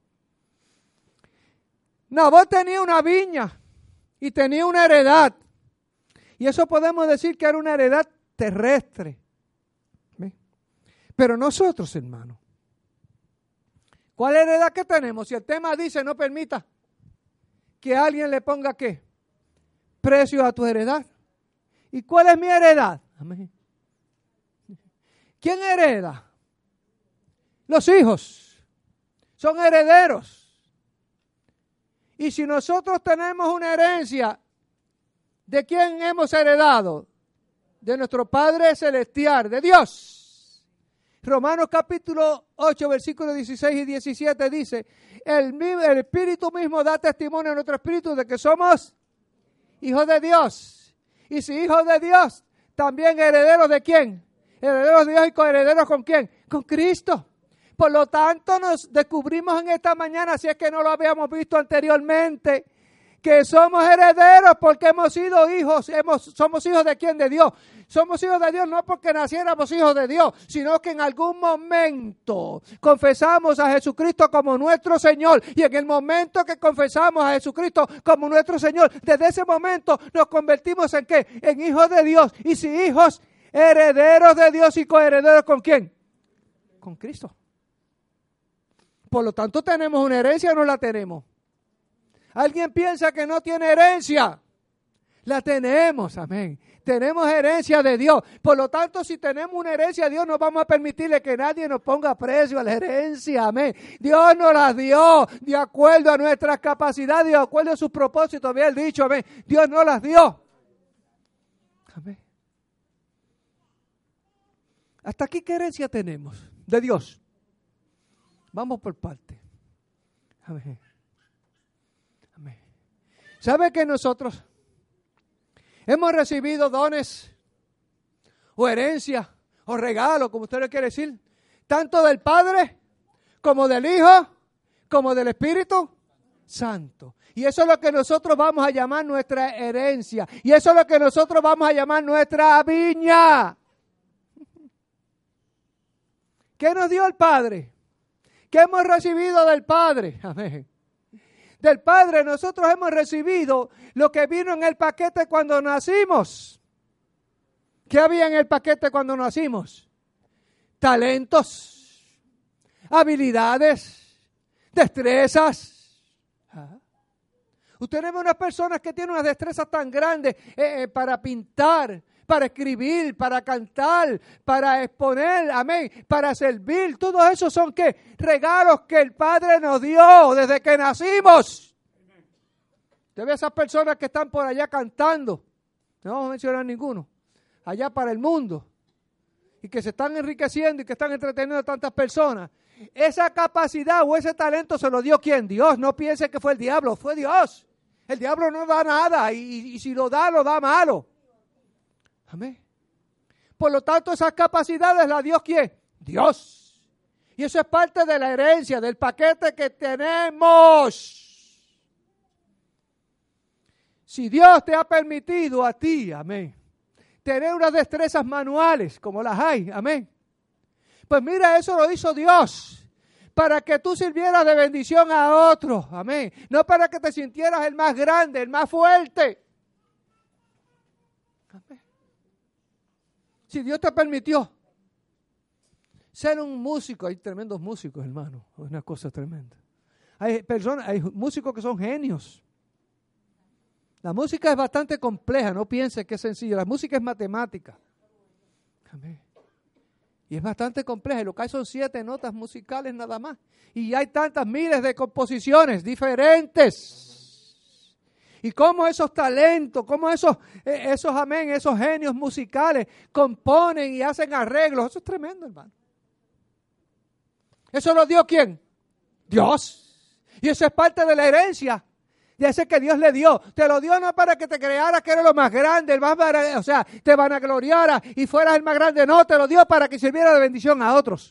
Nabot tenía una viña y tenía una heredad. Y eso podemos decir que era una heredad terrestre. ¿Ve? Pero nosotros, hermano, ¿cuál heredad que tenemos? Si el tema dice no permita que alguien le ponga ¿qué? Precio a tu heredad. ¿Y cuál es mi heredad? Amén. ¿Quién hereda? Los hijos. Son herederos. Y si nosotros tenemos una herencia, ¿de quién hemos heredado? De nuestro Padre Celestial, de Dios. Romanos capítulo ocho, versículos dieciséis y diecisiete dice, el, el Espíritu mismo da testimonio a nuestro espíritu de que somos hijos de Dios. Y si hijos de Dios, también herederos de quién? Herederos de Dios y coherederos con quién? Con Cristo. Por lo tanto, nos descubrimos en esta mañana, si es que no lo habíamos visto anteriormente, que somos herederos porque hemos sido hijos, hemos, somos hijos de quién? De Dios. Somos hijos de Dios no porque naciéramos hijos de Dios, sino que en algún momento confesamos a Jesucristo como nuestro Señor. Y en el momento que confesamos a Jesucristo como nuestro Señor, desde ese momento nos convertimos en ¿qué? En hijos de Dios. Y si hijos, herederos de Dios y coherederos ¿con quién? Con Cristo. Por lo tanto, ¿tenemos una herencia o no la tenemos? ¿Alguien piensa que no tiene herencia? La tenemos, amén. Tenemos herencia de Dios. Por lo tanto, si tenemos una herencia de Dios, no vamos a permitirle que nadie nos ponga precio a la herencia, amén. Dios nos la dio de acuerdo a nuestras capacidades, de acuerdo a sus propósitos, había dicho, amén. Dios nos las dio. Amén. ¿Hasta aquí qué herencia tenemos de Dios? Vamos por parte. Amén. Amén. ¿Sabe que nosotros hemos recibido dones o herencia o regalo, como usted le quiere decir, tanto del Padre como del Hijo como del Espíritu Santo? Y eso es lo que nosotros vamos a llamar nuestra herencia. Y eso es lo que nosotros vamos a llamar nuestra viña. ¿Qué nos dio el Padre? ¿Qué hemos recibido del Padre? Amén. Del Padre nosotros hemos recibido lo que vino en el paquete cuando nacimos. ¿Qué había en el paquete cuando nacimos? Talentos, habilidades, destrezas. ¿Ah? Usted ve unas personas que tienen unas destrezas tan grandes eh, eh, para pintar, para escribir, para cantar, para exponer, amén, para servir. Todo eso son ¿qué? Regalos que el Padre nos dio desde que nacimos. Usted ve esas personas que están por allá cantando, no vamos a mencionar ninguno, allá para el mundo, y que se están enriqueciendo y que están entreteniendo a tantas personas. Esa capacidad o ese talento se lo dio ¿quién? Dios. No piense que fue el diablo, fue Dios. El diablo no da nada y, y, y si lo da, lo da malo. Amén. Por lo tanto, esas capacidades las dio ¿quién? Dios. Y eso es parte de la herencia, del paquete que tenemos. Si Dios te ha permitido a ti, amén, tener unas destrezas manuales como las hay, amén. Pues mira, eso lo hizo Dios para que tú sirvieras de bendición a otros, amén. No para que te sintieras el más grande, el más fuerte. Amén. Si Dios te permitió ser un músico, hay tremendos músicos, hermano, es una cosa tremenda. Hay personas, hay músicos que son genios. La música es bastante compleja, no piense que es sencillo. La música es matemática. Amén. Y es bastante compleja. Y lo que hay son siete notas musicales nada más. Y hay tantas miles de composiciones diferentes. Y cómo esos talentos, cómo esos, esos, amén, esos genios musicales componen y hacen arreglos. Eso es tremendo, hermano. ¿Eso lo dio quién? Dios. Y eso es parte de la herencia de ese que Dios le dio. Te lo dio no para que te creara que eres lo más grande, el más, o sea, te vanagloriara y fueras el más grande. No, te lo dio para que sirviera de bendición a otros.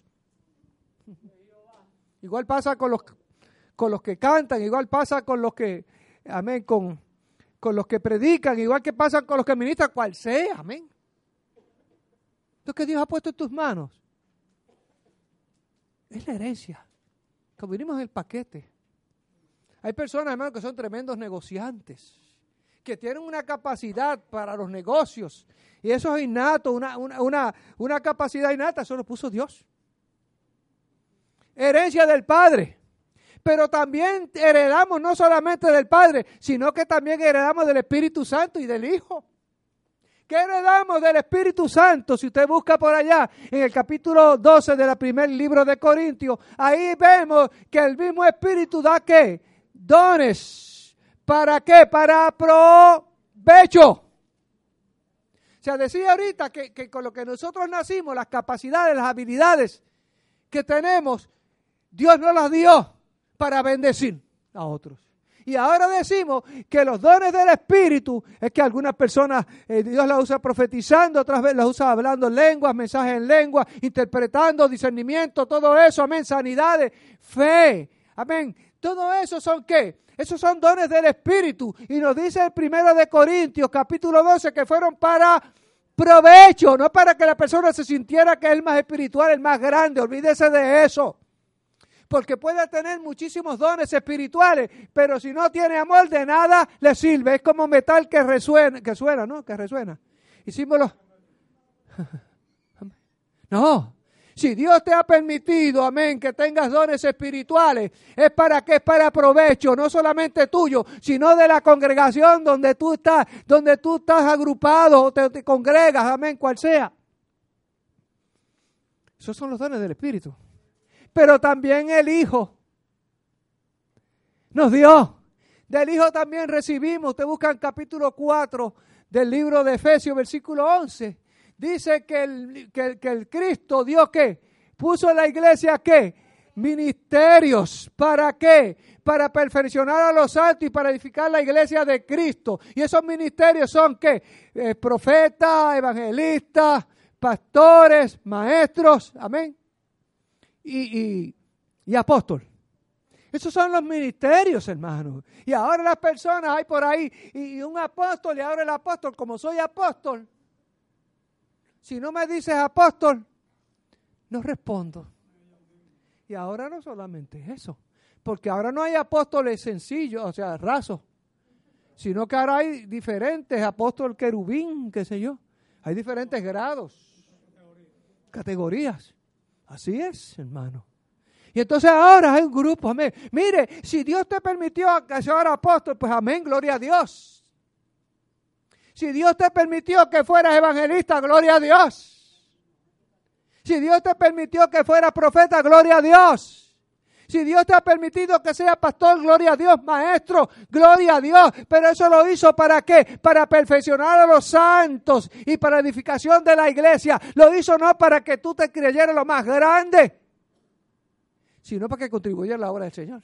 Igual pasa con los, con los que cantan, igual pasa con los que, amén, con, con los que predican, igual que pasa con los que ministran, cual sea, amén. Lo que Dios ha puesto en tus manos es la herencia. Como vinimos en el paquete. Hay personas, hermano, que son tremendos negociantes, que tienen una capacidad para los negocios, y eso es innato, una, una, una, una capacidad innata, eso lo puso Dios. Herencia del Padre, pero también heredamos no solamente del Padre, sino que también heredamos del Espíritu Santo y del Hijo. ¿Qué heredamos del Espíritu Santo? Si usted busca por allá, en el capítulo doce del primer libro de Corintios, ahí vemos que el mismo Espíritu da ¿qué? Dones. ¿Para qué? Para provecho. O sea, decía ahorita que, que con lo que nosotros nacimos, las capacidades, las habilidades que tenemos, Dios nos las dio para bendecir a otros. Y ahora decimos que los dones del Espíritu es que algunas personas, eh, Dios las usa profetizando, otras veces las usa hablando lenguas, mensajes en lengua, interpretando, discernimiento, todo eso, amén, sanidades, fe, amén. Todo eso son ¿qué? Esos son dones del Espíritu. Y nos dice el primero de Corintios, capítulo doce, que fueron para provecho, no para que la persona se sintiera que es el más espiritual, el más grande. Olvídese de eso. Porque puede tener muchísimos dones espirituales, pero si no tiene amor, de nada le sirve. Es como metal que resuena, que suena, ¿no? Que resuena. Hicimos los... No. Si Dios te ha permitido, amén, que tengas dones espirituales, es para que es para provecho, no solamente tuyo, sino de la congregación donde tú estás, donde tú estás agrupado o te, te congregas, amén, cual sea. Esos son los dones del Espíritu. Pero también el Hijo nos dio. Del Hijo también recibimos. Usted busca en capítulo cuatro del libro de Efesios, versículo once. Dice que el, que, que el Cristo dio ¿qué? Puso en la iglesia ¿qué? Ministerios. ¿Para qué? Para perfeccionar a los santos y para edificar la iglesia de Cristo. Y esos ministerios son ¿qué? Eh, profetas, evangelistas, pastores, maestros, amén, y, y, y apóstol. Esos son los ministerios, hermanos. Y ahora las personas hay por ahí, y, y un apóstol, y ahora el apóstol, como soy apóstol, si no me dices apóstol, no respondo. Y ahora no solamente eso, porque ahora no hay apóstoles sencillos, o sea, rasos, sino que ahora hay diferentes, apóstol querubín, qué sé yo. Hay diferentes grados, categorías. Así es, hermano. Y entonces ahora hay un grupo, amén. Mire, si Dios te permitió que seas apóstol, pues amén, gloria a Dios. Si Dios te permitió que fueras evangelista, gloria a Dios. Si Dios te permitió que fueras profeta, gloria a Dios. Si Dios te ha permitido que seas pastor, gloria a Dios, maestro, gloria a Dios. Pero eso lo hizo ¿para qué? Para perfeccionar a los santos y para edificación de la iglesia. Lo hizo no para que tú te creyeras lo más grande, sino para que contribuyera a la obra del Señor.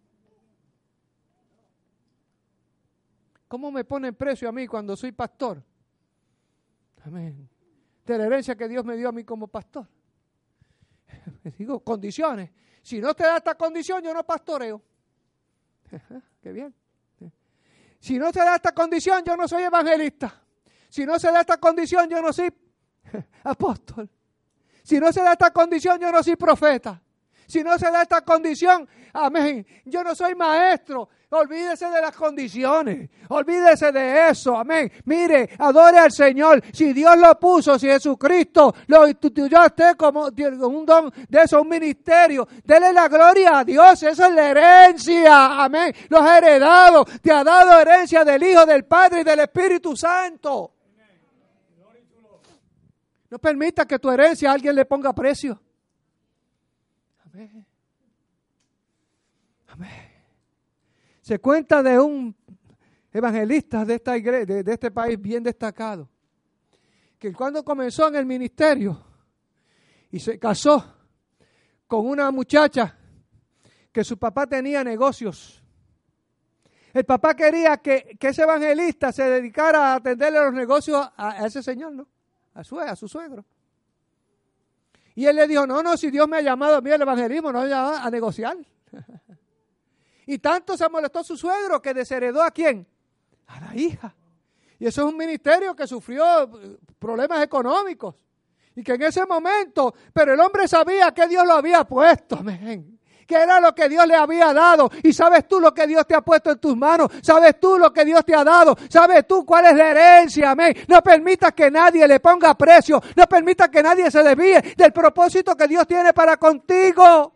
¿Cómo me ponen precio a mí cuando soy pastor? Amén. De la herencia que Dios me dio a mí como pastor. Digo, condiciones. Si no te da esta condición, yo no pastoreo. Qué bien. Si no se da esta condición, yo no soy evangelista. Si no se da esta condición, yo no soy apóstol. Si no se da esta condición, yo no soy profeta. Si no se da esta condición, amén, yo no soy maestro. Olvídese de las condiciones, olvídese de eso, amén. Mire, adore al Señor. Si Dios lo puso, si Jesucristo lo instituyó a usted como un don de eso, un ministerio, dele la gloria a Dios. Esa es la herencia, amén. Los heredados, te ha dado herencia del Hijo, del Padre y del Espíritu Santo. No permita que tu herencia a alguien le ponga precio. Amén. Amén. Se cuenta de un evangelista de esta iglesia, de, de este país bien destacado, que cuando comenzó en el ministerio y se casó con una muchacha que su papá tenía negocios. El papá quería que, que ese evangelista se dedicara a atenderle los negocios a, a ese señor, ¿no? A su, a su suegro. Y él le dijo, no, no, si Dios me ha llamado a mí al evangelismo, no me ha llamado a negociar. Y tanto se molestó su suegro que desheredó ¿a quién? A la hija. Y eso es un ministerio que sufrió problemas económicos. Y que en ese momento, pero el hombre sabía que Dios lo había puesto, amén. Que era lo que Dios le había dado. Y sabes tú lo que Dios te ha puesto en tus manos. Sabes tú lo que Dios te ha dado. Sabes tú cuál es la herencia, amén. No permitas que nadie le ponga precio. No permitas que nadie se desvíe del propósito que Dios tiene para contigo.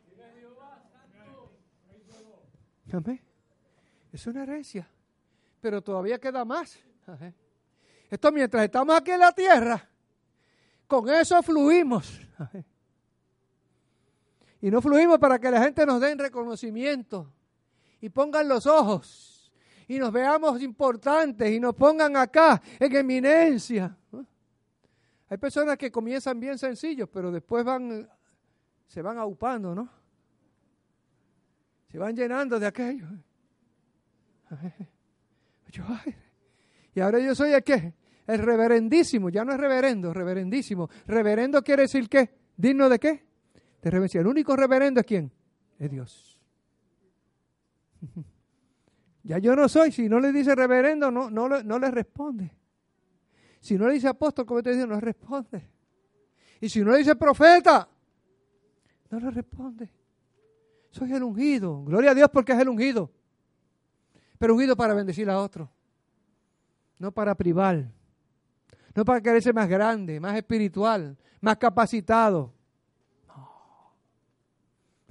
Amén. Es una herencia. Pero todavía queda más. Amén. Esto mientras estamos aquí en la tierra, con eso fluimos. Amén. Y no fluimos para que la gente nos dé reconocimiento y pongan los ojos y nos veamos importantes y nos pongan acá en eminencia. ¿No? Hay personas que comienzan bien sencillos, pero después van, se van aupando, ¿no? Se van llenando de aquello. Yo, ay, y ahora yo soy el qué? El reverendísimo. Ya no es reverendo, reverendísimo. Reverendo quiere decir ¿qué? ¿Digno de qué? De reverencia. El único reverendo es ¿quién? Es Dios. Ya yo no soy. Si no le dice reverendo, no, no, no le responde. Si no le dice apóstol, como te digo, no le responde. Y si no le dice profeta, no le responde. Soy el ungido. Gloria a Dios porque es el ungido. Pero ungido para bendecir a otro. No para privar. No para querer ser más grande, más espiritual, más capacitado.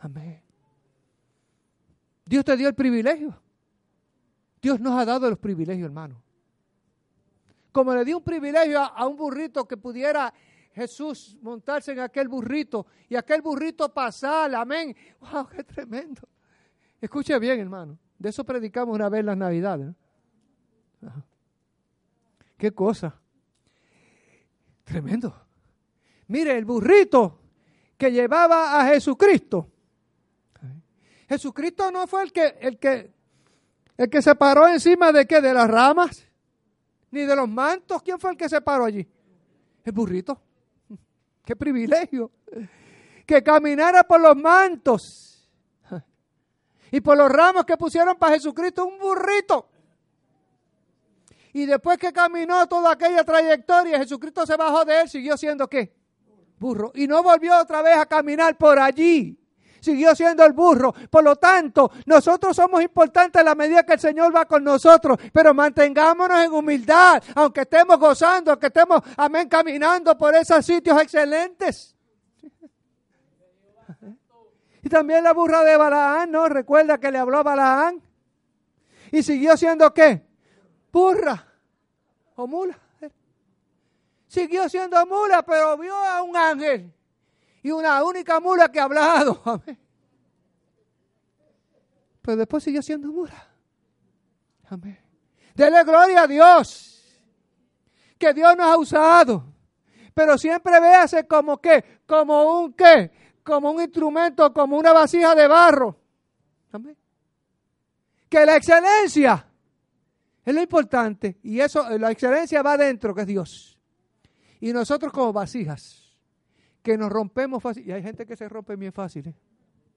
Amén. Dios te dio el privilegio. Dios nos ha dado los privilegios, hermano. Como le dio un privilegio a, a un burrito que pudiera Jesús montarse en aquel burrito y aquel burrito pasar, amén. ¡Wow, qué tremendo! Escuche bien, hermano. De eso predicamos una vez en las Navidades, ¿no? Ajá. ¡Qué cosa! Tremendo. Mire, el burrito que llevaba a Jesucristo. Jesucristo no fue el que, el que, el que se paró encima de qué, de las ramas, ni de los mantos. ¿Quién fue el que se paró allí? El burrito. ¡Qué privilegio! Que caminara por los mantos y por los ramos que pusieron para Jesucristo, un burrito. Y después que caminó toda aquella trayectoria, Jesucristo se bajó de él, siguió siendo ¿qué? Burro. Y no volvió otra vez a caminar por allí. Siguió siendo el burro. Por lo tanto, nosotros somos importantes en la medida que el Señor va con nosotros, pero mantengámonos en humildad, aunque estemos gozando, aunque estemos, amén, caminando por esos sitios excelentes. Y también la burra de Balaán, ¿no? Recuerda que le habló a Balaán. Y siguió siendo ¿qué? Burra o mula. Siguió siendo mula, pero vio a un ángel. Y una única mula que ha hablado. Amén. Pero después siguió siendo mula. Amén. Dele gloria a Dios. Que Dios nos ha usado. Pero siempre véase como qué, como un qué, como un instrumento, como una vasija de barro. Amén. Que la excelencia es lo importante. Y eso, la excelencia va adentro, que es Dios. Y nosotros como vasijas, que nos rompemos fácil. Y hay gente que se rompe bien fácil. ¿eh?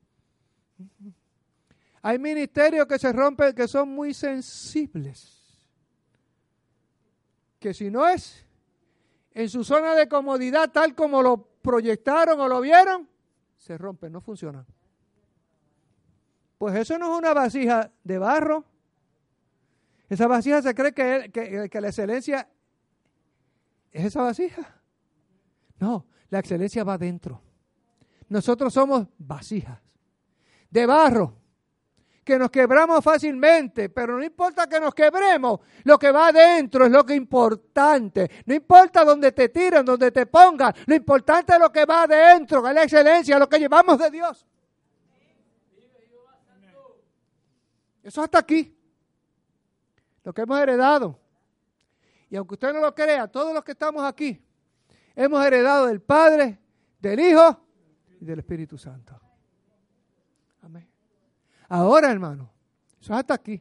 Hay ministerios que se rompen, que son muy sensibles. Que si no es en su zona de comodidad, tal como lo proyectaron o lo vieron, se rompen, no funcionan. Pues eso no es una vasija de barro. Esa vasija se cree que, que, que la excelencia es esa vasija. No. La excelencia va adentro. Nosotros somos vasijas de barro, que nos quebramos fácilmente, pero no importa que nos quebremos, lo que va adentro es lo que es importante. No importa dónde te tiren, dónde te pongan, lo importante es lo que va adentro, que es la excelencia, lo que llevamos de Dios. Eso hasta aquí, lo que hemos heredado. Y aunque usted no lo crea, todos los que estamos aquí, hemos heredado del Padre, del Hijo y del Espíritu Santo. Amén. Ahora, hermano, eso es hasta aquí.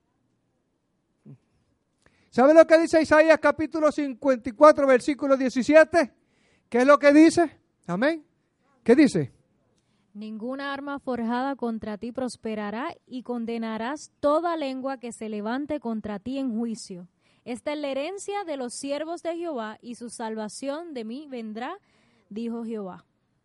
¿Sabe lo que dice Isaías capítulo cincuenta y cuatro, versículo diecisiete? ¿Qué es lo que dice? Amén. ¿Qué dice? Ninguna arma forjada contra ti prosperará y condenarás toda lengua que se levante contra ti en juicio. Esta es la herencia de los siervos de Jehová y su salvación de mí vendrá, dijo Jehová.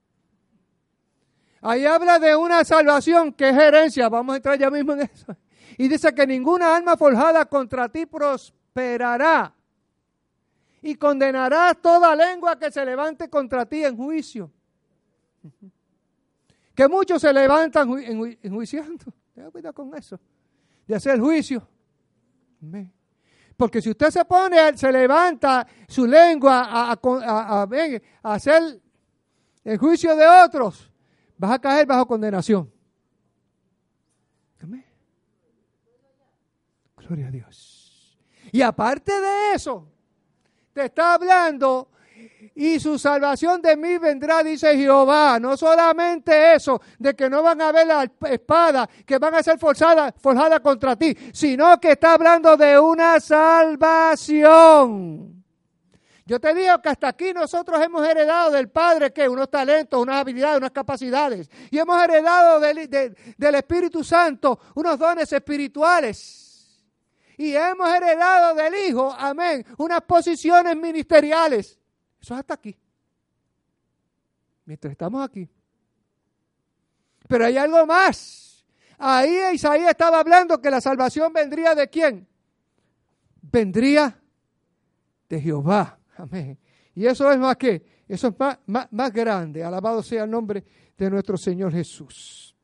Ahí habla de una salvación que es herencia. Vamos a entrar ya mismo en eso. Y dice que ninguna arma forjada contra ti prosperará. Y condenarás toda lengua que se levante contra ti en juicio. Que muchos se levantan enjuiciando. Tenga cuidado con eso. De hacer juicio. Amén. Porque si usted se pone, se levanta su lengua a, a, a, a, a hacer el juicio de otros, vas a caer bajo condenación. Amén. Gloria a Dios. Y aparte de eso, te está hablando, y su salvación de mí vendrá, dice Jehová. No solamente eso, de que no van a ver la espada, que van a ser forzadas, forjadas contra ti, sino que está hablando de una salvación. Yo te digo que hasta aquí nosotros hemos heredado del Padre, ¿qué? Unos talentos, unas habilidades, unas capacidades. Y hemos heredado del, de, del Espíritu Santo unos dones espirituales. Y hemos heredado del Hijo, amén, unas posiciones ministeriales. Eso es hasta aquí. Mientras estamos aquí. Pero hay algo más. Ahí Isaías estaba hablando que la salvación vendría ¿de quién? Vendría de Jehová. Amén. Y eso es más que, eso es más, más, más grande. Alabado sea el nombre de nuestro Señor Jesús.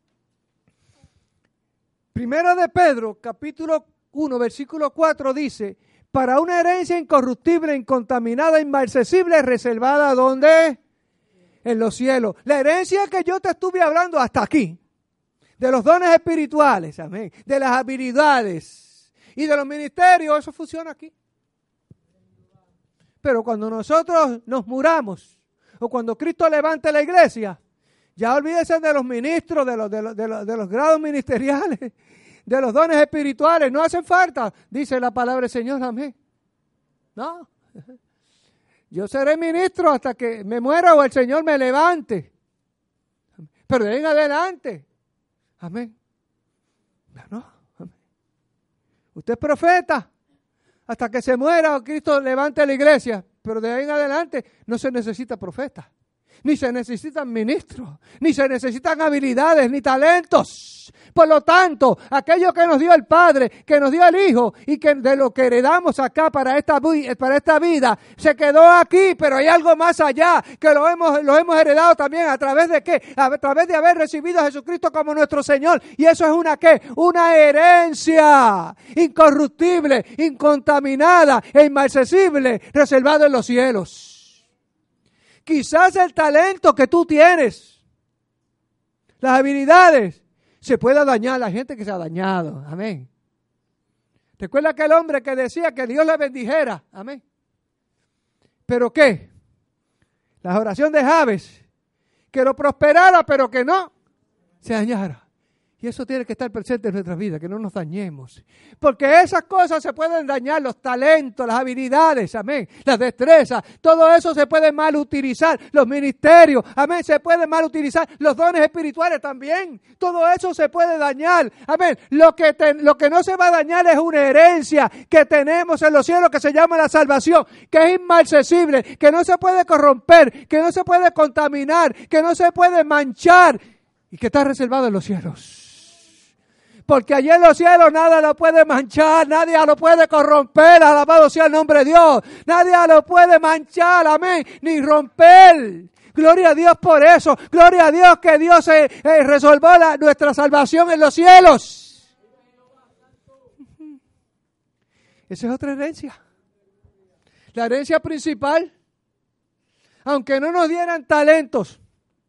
Primera de Pedro, capítulo uno, versículo cuatro dice, para una herencia incorruptible, incontaminada, inmarcesible, reservada, ¿dónde? En los cielos. La herencia que yo te estuve hablando hasta aquí, de los dones espirituales, amén, de las habilidades y de los ministerios, eso funciona aquí. Pero cuando nosotros nos muramos, o cuando Cristo levante la iglesia, ya olvídense de los ministros, de los, de los, de los, de los grados ministeriales, de los dones espirituales, no hacen falta, dice la palabra del Señor, amén. No, yo seré ministro hasta que me muera o el Señor me levante. Pero de ahí en adelante, amén. No, amén. Usted es profeta hasta que se muera o Cristo levante la iglesia, pero de ahí en adelante no se necesita profeta. Ni se necesitan ministros, ni se necesitan habilidades, ni talentos. Por lo tanto, aquello que nos dio el Padre, que nos dio el Hijo, y que de lo que heredamos acá para esta, para esta vida, se quedó aquí, pero hay algo más allá, que lo hemos, lo hemos heredado también a través de qué, a través de haber recibido a Jesucristo como nuestro Señor. Y eso es una qué, una herencia incorruptible, incontaminada e inmarcesible, reservada en los cielos. Quizás el talento que tú tienes, las habilidades, se pueda dañar. La gente que se ha dañado. Amén. Recuerda aquel hombre que decía que Dios le bendijera. Amén. ¿Pero qué? La oración de Jabes, que lo prosperara, pero que no se dañara. Y eso tiene que estar presente en nuestras vidas, que no nos dañemos. Porque esas cosas se pueden dañar, los talentos, las habilidades, amén, las destrezas, todo eso se puede mal utilizar, los ministerios, amén, se pueden mal utilizar, los dones espirituales también, todo eso se puede dañar, amén. Lo que, te, lo que no se va a dañar es una herencia que tenemos en los cielos que se llama la salvación, que es inmarcesible, que no se puede corromper, que no se puede contaminar, que no se puede manchar y que está reservado en los cielos. Porque allí en los cielos nada lo puede manchar, nadie lo puede corromper, alabado sea el nombre de Dios. Nadie lo puede manchar, amén, ni romper. Gloria a Dios por eso. Gloria a Dios que Dios eh, eh, resolvió la, nuestra salvación en los cielos. Esa es otra herencia. La herencia principal, aunque no nos dieran talentos,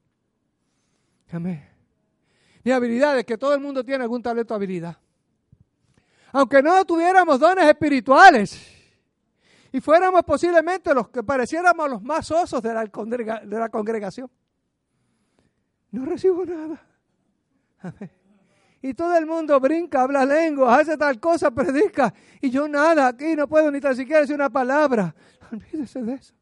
amén, ni habilidades, que todo el mundo tiene algún talento o habilidad. Aunque no tuviéramos dones espirituales y fuéramos posiblemente los que pareciéramos los más osos de la, congrega, de la congregación, no recibo nada. Amén. Y todo el mundo brinca, habla lenguas, hace tal cosa, predica, y yo nada, aquí no puedo ni tan siquiera decir una palabra. Olvídese de eso.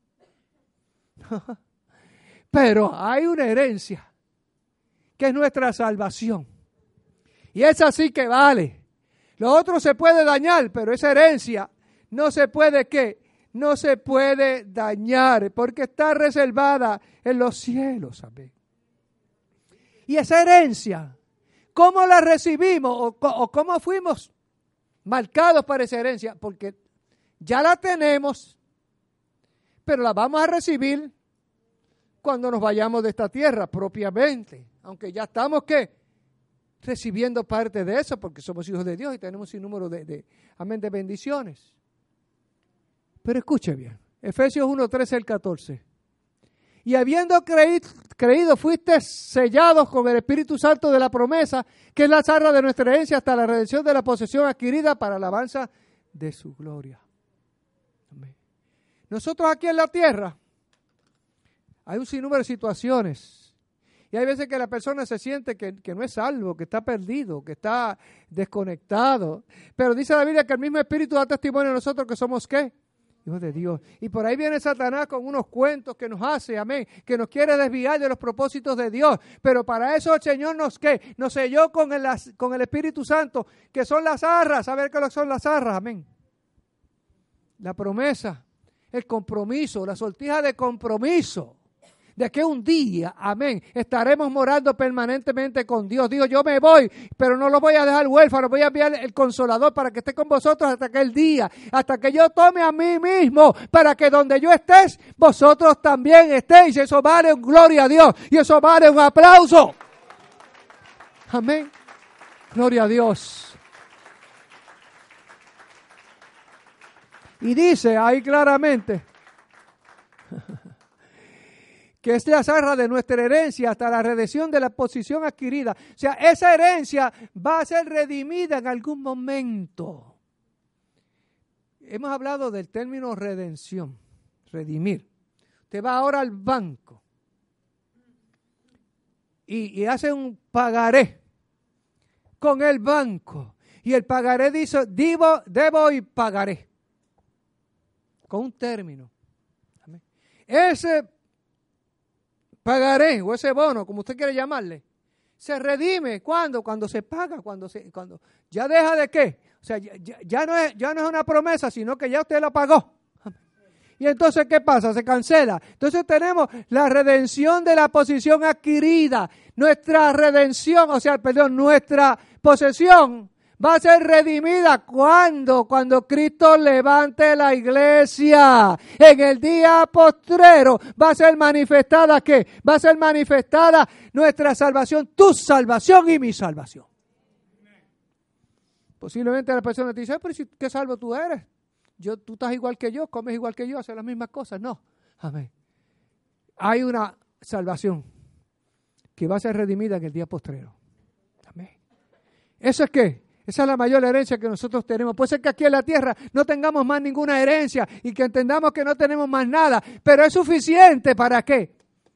Pero hay una herencia que es nuestra salvación. Y esa sí que vale. Lo otro se puede dañar, pero esa herencia no se puede, ¿qué? No se puede dañar, porque está reservada en los cielos. Amén. Y esa herencia, ¿cómo la recibimos? O, o cómo fuimos marcados para esa herencia? Porque ya la tenemos, pero la vamos a recibir cuando nos vayamos de esta tierra propiamente. Aunque ya estamos, ¿qué? Recibiendo parte de eso, porque somos hijos de Dios y tenemos un número de, de, amén, de bendiciones. Pero escuche bien, Efesios uno, trece al catorce. Y habiendo creído, creído, fuiste sellados con el Espíritu Santo de la promesa, que es la arra de nuestra herencia hasta la redención de la posesión adquirida para alabanza de su gloria. Amén. Nosotros aquí en la tierra, hay un sinnúmero de situaciones. Y hay veces que la persona se siente que, que no es salvo, que está perdido, que está desconectado. Pero dice la Biblia que el mismo Espíritu da testimonio a nosotros que somos, ¿qué? Hijos de Dios. Y por ahí viene Satanás con unos cuentos que nos hace, amén, que nos quiere desviar de los propósitos de Dios. Pero para eso el Señor nos, ¿qué? Nos selló con el, con el Espíritu Santo, que son las arras. A ver qué son las arras, amén. La promesa, el compromiso, la sortija de compromiso. De que un día, amén, estaremos morando permanentemente con Dios. Digo, yo me voy, pero no lo voy a dejar huérfano, voy a enviar el Consolador para que esté con vosotros hasta aquel día, hasta que yo tome a mí mismo, para que donde yo estés, vosotros también estéis. Eso vale un gloria a Dios, y eso vale un aplauso. Amén. Gloria a Dios. Y dice ahí claramente que es la zarra de nuestra herencia hasta la redención de la posición adquirida. O sea, esa herencia va a ser redimida en algún momento. Hemos hablado del término redención, redimir. Usted va ahora al banco y, y hace un pagaré con el banco. Y el pagaré dice, debo, debo y pagaré. Con un término. Amén. Ese pagaré o ese bono, como usted quiere llamarle, se redime. ¿Cuándo? Cuando se paga, cuando se, cuando ya deja de qué. O sea, ya, ya, ya, no es, ya no es una promesa, sino que ya usted lo pagó. Y entonces, ¿qué pasa? Se cancela. Entonces tenemos la redención de la posición adquirida. Nuestra redención, o sea, perdón, nuestra posesión va a ser redimida. ¿Cuándo? Cuando Cristo levante la iglesia. En el día postrero va a ser manifestada, ¿qué? Va a ser manifestada nuestra salvación, tu salvación y mi salvación. Posiblemente la persona te dice, pero si, ¿qué salvo tú eres? Yo, tú estás igual que yo, comes igual que yo, haces las mismas cosas. No, amén. Hay una salvación que va a ser redimida en el día postrero. Amén. ¿Eso es qué? Esa es la mayor herencia que nosotros tenemos. Puede ser que aquí en la tierra no tengamos más ninguna herencia y que entendamos que no tenemos más nada, pero es suficiente ¿para qué?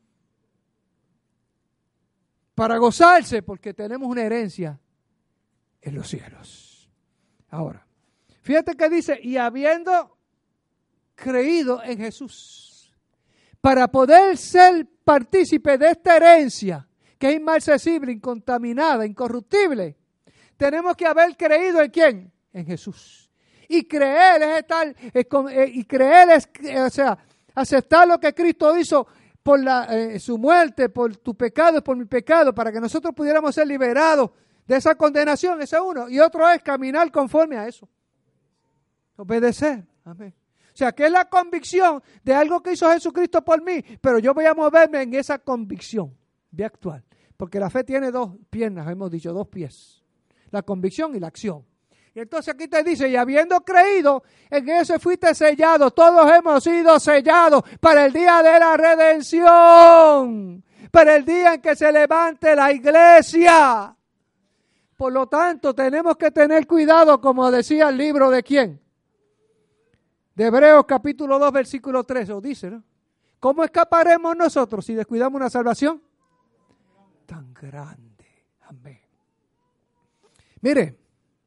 Para gozarse, porque tenemos una herencia en los cielos. Ahora, fíjate que dice, y habiendo creído en Jesús, para poder ser partícipe de esta herencia, que es inmarcesible, incontaminada, incorruptible, tenemos que haber creído en quién, en Jesús. Y creer es estar, es, y creer es, o sea, aceptar lo que Cristo hizo por la, eh, su muerte, por tu pecado, por mi pecado, para que nosotros pudiéramos ser liberados de esa condenación, ese es uno. Y otro es caminar conforme a eso. Obedecer. Amén. O sea, que es la convicción de algo que hizo Jesucristo por mí, pero yo voy a moverme en esa convicción. Voy a actuar. Porque la fe tiene dos piernas, hemos dicho, dos pies. La convicción y la acción. Y entonces aquí te dice, y habiendo creído, en eso fuiste sellado. Todos hemos sido sellados para el día de la redención. Para el día en que se levante la iglesia. Por lo tanto, tenemos que tener cuidado, como decía el libro de quién. De Hebreos capítulo dos, versículo tres, o dice, ¿no? ¿Cómo escaparemos nosotros si descuidamos una salvación tan grande? Amén. Mire,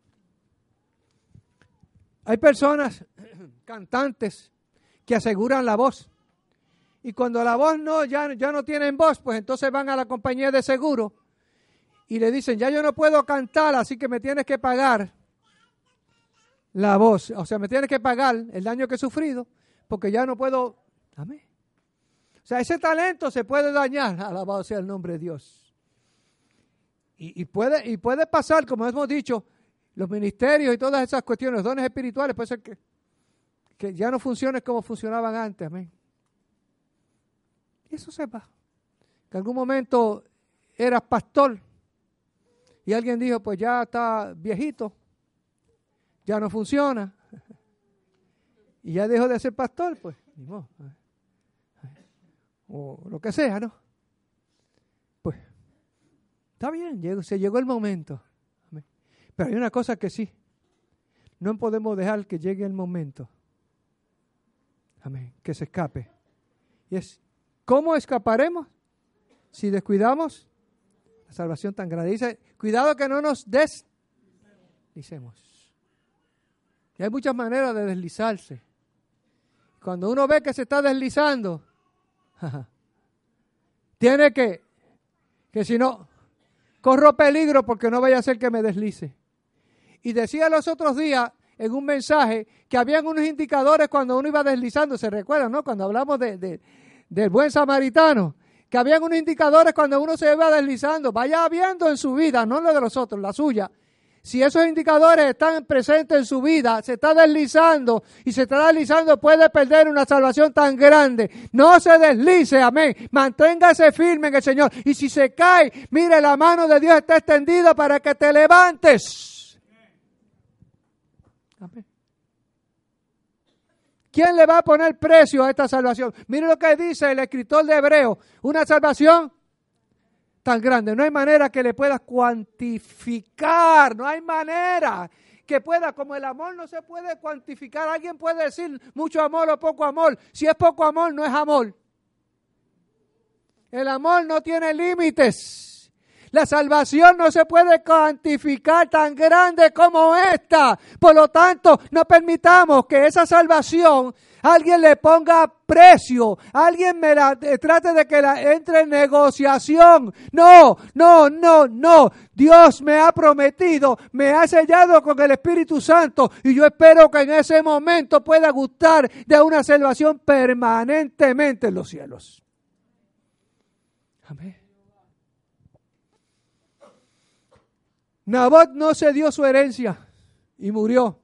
hay personas, cantantes, que aseguran la voz. Y cuando la voz no, ya, ya no tienen voz, pues entonces van a la compañía de seguro y le dicen, ya yo no puedo cantar, así que me tienes que pagar la voz. O sea, me tienes que pagar el daño que he sufrido, porque ya no puedo. Amén. O sea, ese talento se puede dañar, alabado sea el nombre de Dios. Y, y, puede, y puede pasar, como hemos dicho, los ministerios y todas esas cuestiones, los dones espirituales, puede ser que, que ya no funcionen como funcionaban antes. Amén. Y eso se va. Que en algún momento eras pastor y alguien dijo, pues ya está viejito, ya no funciona. Y ya dejó de ser pastor, pues, ni modo. O lo que sea, ¿no? Pues, está bien, llegó, se llegó el momento. Amén. Pero hay una cosa que sí, no podemos dejar que llegue el momento. Amén, que se escape. Y es, ¿cómo escaparemos si descuidamos la salvación tan grande? Dice, cuidado que no nos deslicemos. Y hay muchas maneras de deslizarse. Cuando uno ve que se está deslizando, tiene que, que si no, corro peligro porque no vaya a ser que me deslice. Y decía los otros días en un mensaje que habían unos indicadores cuando uno iba deslizando, ¿se recuerdan, no? Cuando hablamos de, de, del buen samaritano, que habían unos indicadores cuando uno se iba deslizando, vaya viendo en su vida, no lo de los otros, la suya, Si esos indicadores están presentes en su vida, se está deslizando y se está deslizando, puede perder una salvación tan grande. No se deslice, amén. Manténgase firme en el Señor. Y si se cae, mire, la mano de Dios está extendida para que te levantes. Amén. ¿Quién le va a poner precio a esta salvación? Mire lo que dice el escritor de Hebreos. Una salvación tan grande. No hay manera que le puedas cuantificar. No hay manera que pueda, como el amor no se puede cuantificar. Alguien puede decir mucho amor o poco amor. Si es poco amor, no es amor. El amor no tiene límites. La salvación no se puede cuantificar tan grande como esta. Por lo tanto, no permitamos que esa salvación alguien le ponga precio, alguien me la eh, trate de que la entre en negociación. No, no, no, no. Dios me ha prometido, me ha sellado con el Espíritu Santo y yo espero que en ese momento pueda gustar de una salvación permanentemente en los cielos. Amén. Nabot no se dio su herencia y murió.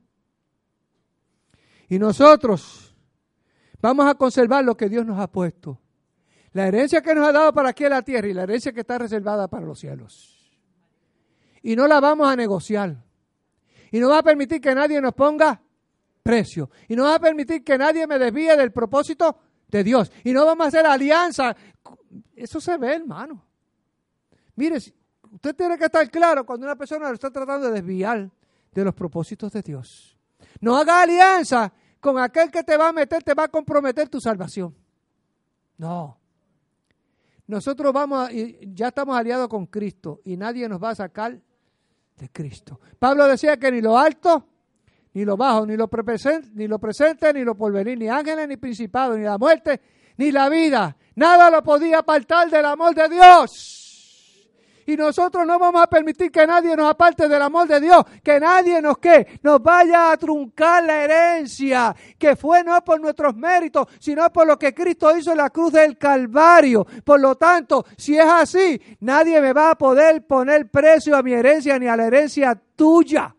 Y nosotros vamos a conservar lo que Dios nos ha puesto. La herencia que nos ha dado para aquí en la tierra y la herencia que está reservada para los cielos. Y no la vamos a negociar. Y no va a permitir que nadie nos ponga precio. Y no va a permitir que nadie me desvíe del propósito de Dios. Y no vamos a hacer alianza. Eso se ve, hermano. Mire, usted tiene que estar claro cuando una persona lo está tratando de desviar de los propósitos de Dios. No haga alianza con aquel que te va a meter, te va a comprometer tu salvación. No. Nosotros vamos, a, ya estamos aliados con Cristo y nadie nos va a sacar de Cristo. Pablo decía que ni lo alto, ni lo bajo, ni lo presente, ni lo presente, ni lo porvenir, ni ángeles, ni principados, ni la muerte, ni la vida. Nada lo podía apartar del amor de Dios. Y nosotros no vamos a permitir que nadie nos aparte del amor de Dios, que nadie nos que nos vaya a truncar la herencia, que fue no por nuestros méritos, sino por lo que Cristo hizo en la cruz del Calvario. Por lo tanto, si es así, nadie me va a poder poner precio a mi herencia ni a la herencia tuya.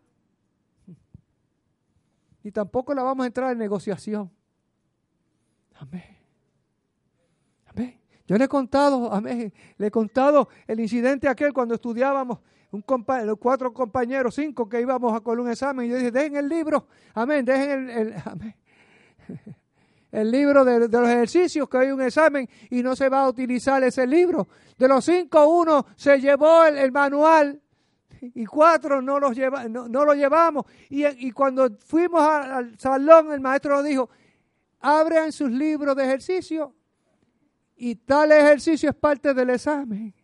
Y tampoco la vamos a entrar en negociación. Amén. Amén. Yo le he contado, amén, le he contado el incidente aquel cuando estudiábamos, un compa- los cuatro compañeros, cinco que íbamos a con un examen, y yo dije, dejen el libro, amén, dejen el, el, amén, el libro de, de los ejercicios, que hay un examen y no se va a utilizar ese libro. De los cinco, uno se llevó el, el manual y cuatro no, los lleva, no, no lo llevamos. Y, y cuando fuimos a, al salón, el maestro nos dijo, abran sus libros de ejercicio. Y tal ejercicio es parte del examen.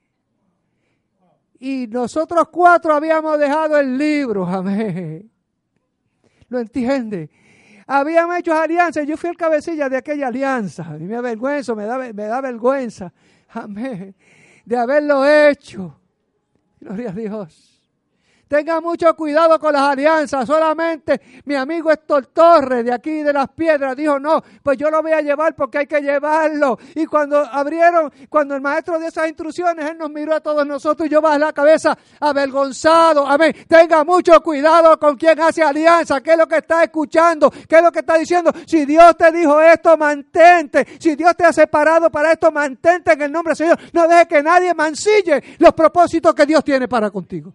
Y nosotros cuatro habíamos dejado el libro, amén. ¿Lo entiende? Habíamos hecho alianzas. Yo fui el cabecilla de aquella alianza. A mí me avergüenzo, me da, me da vergüenza, amén, de haberlo hecho. Gloria a Dios. Tenga mucho cuidado con las alianzas. Solamente mi amigo Héctor Torres de aquí de Las Piedras dijo, no, pues yo lo voy a llevar porque hay que llevarlo. Y cuando abrieron, cuando el maestro dio esas instrucciones, él nos miró a todos nosotros y yo bajé la cabeza avergonzado. Amén. Tenga mucho cuidado con quien hace alianza. ¿Qué es lo que está escuchando? ¿Qué es lo que está diciendo? Si Dios te dijo esto, mantente. Si Dios te ha separado para esto, mantente en el nombre del Señor. No deje que nadie mancille los propósitos que Dios tiene para contigo.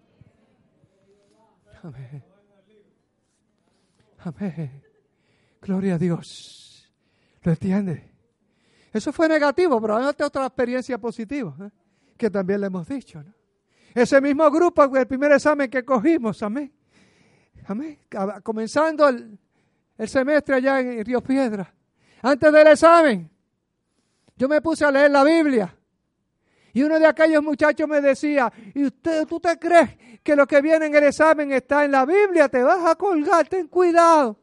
Amén. Amén. Gloria a Dios. ¿Lo entiende? Eso fue negativo, pero hay otra experiencia positiva, ¿eh? Que también le hemos dicho, ¿no? Ese mismo grupo, el primer examen que cogimos, amén. Amén. Comenzando el, el semestre allá en Río Piedra. Antes del examen, yo me puse a leer la Biblia. Y uno de aquellos muchachos me decía, ¿y usted, tú te crees que lo que viene en el examen está en la Biblia? Te vas a colgar, ten cuidado.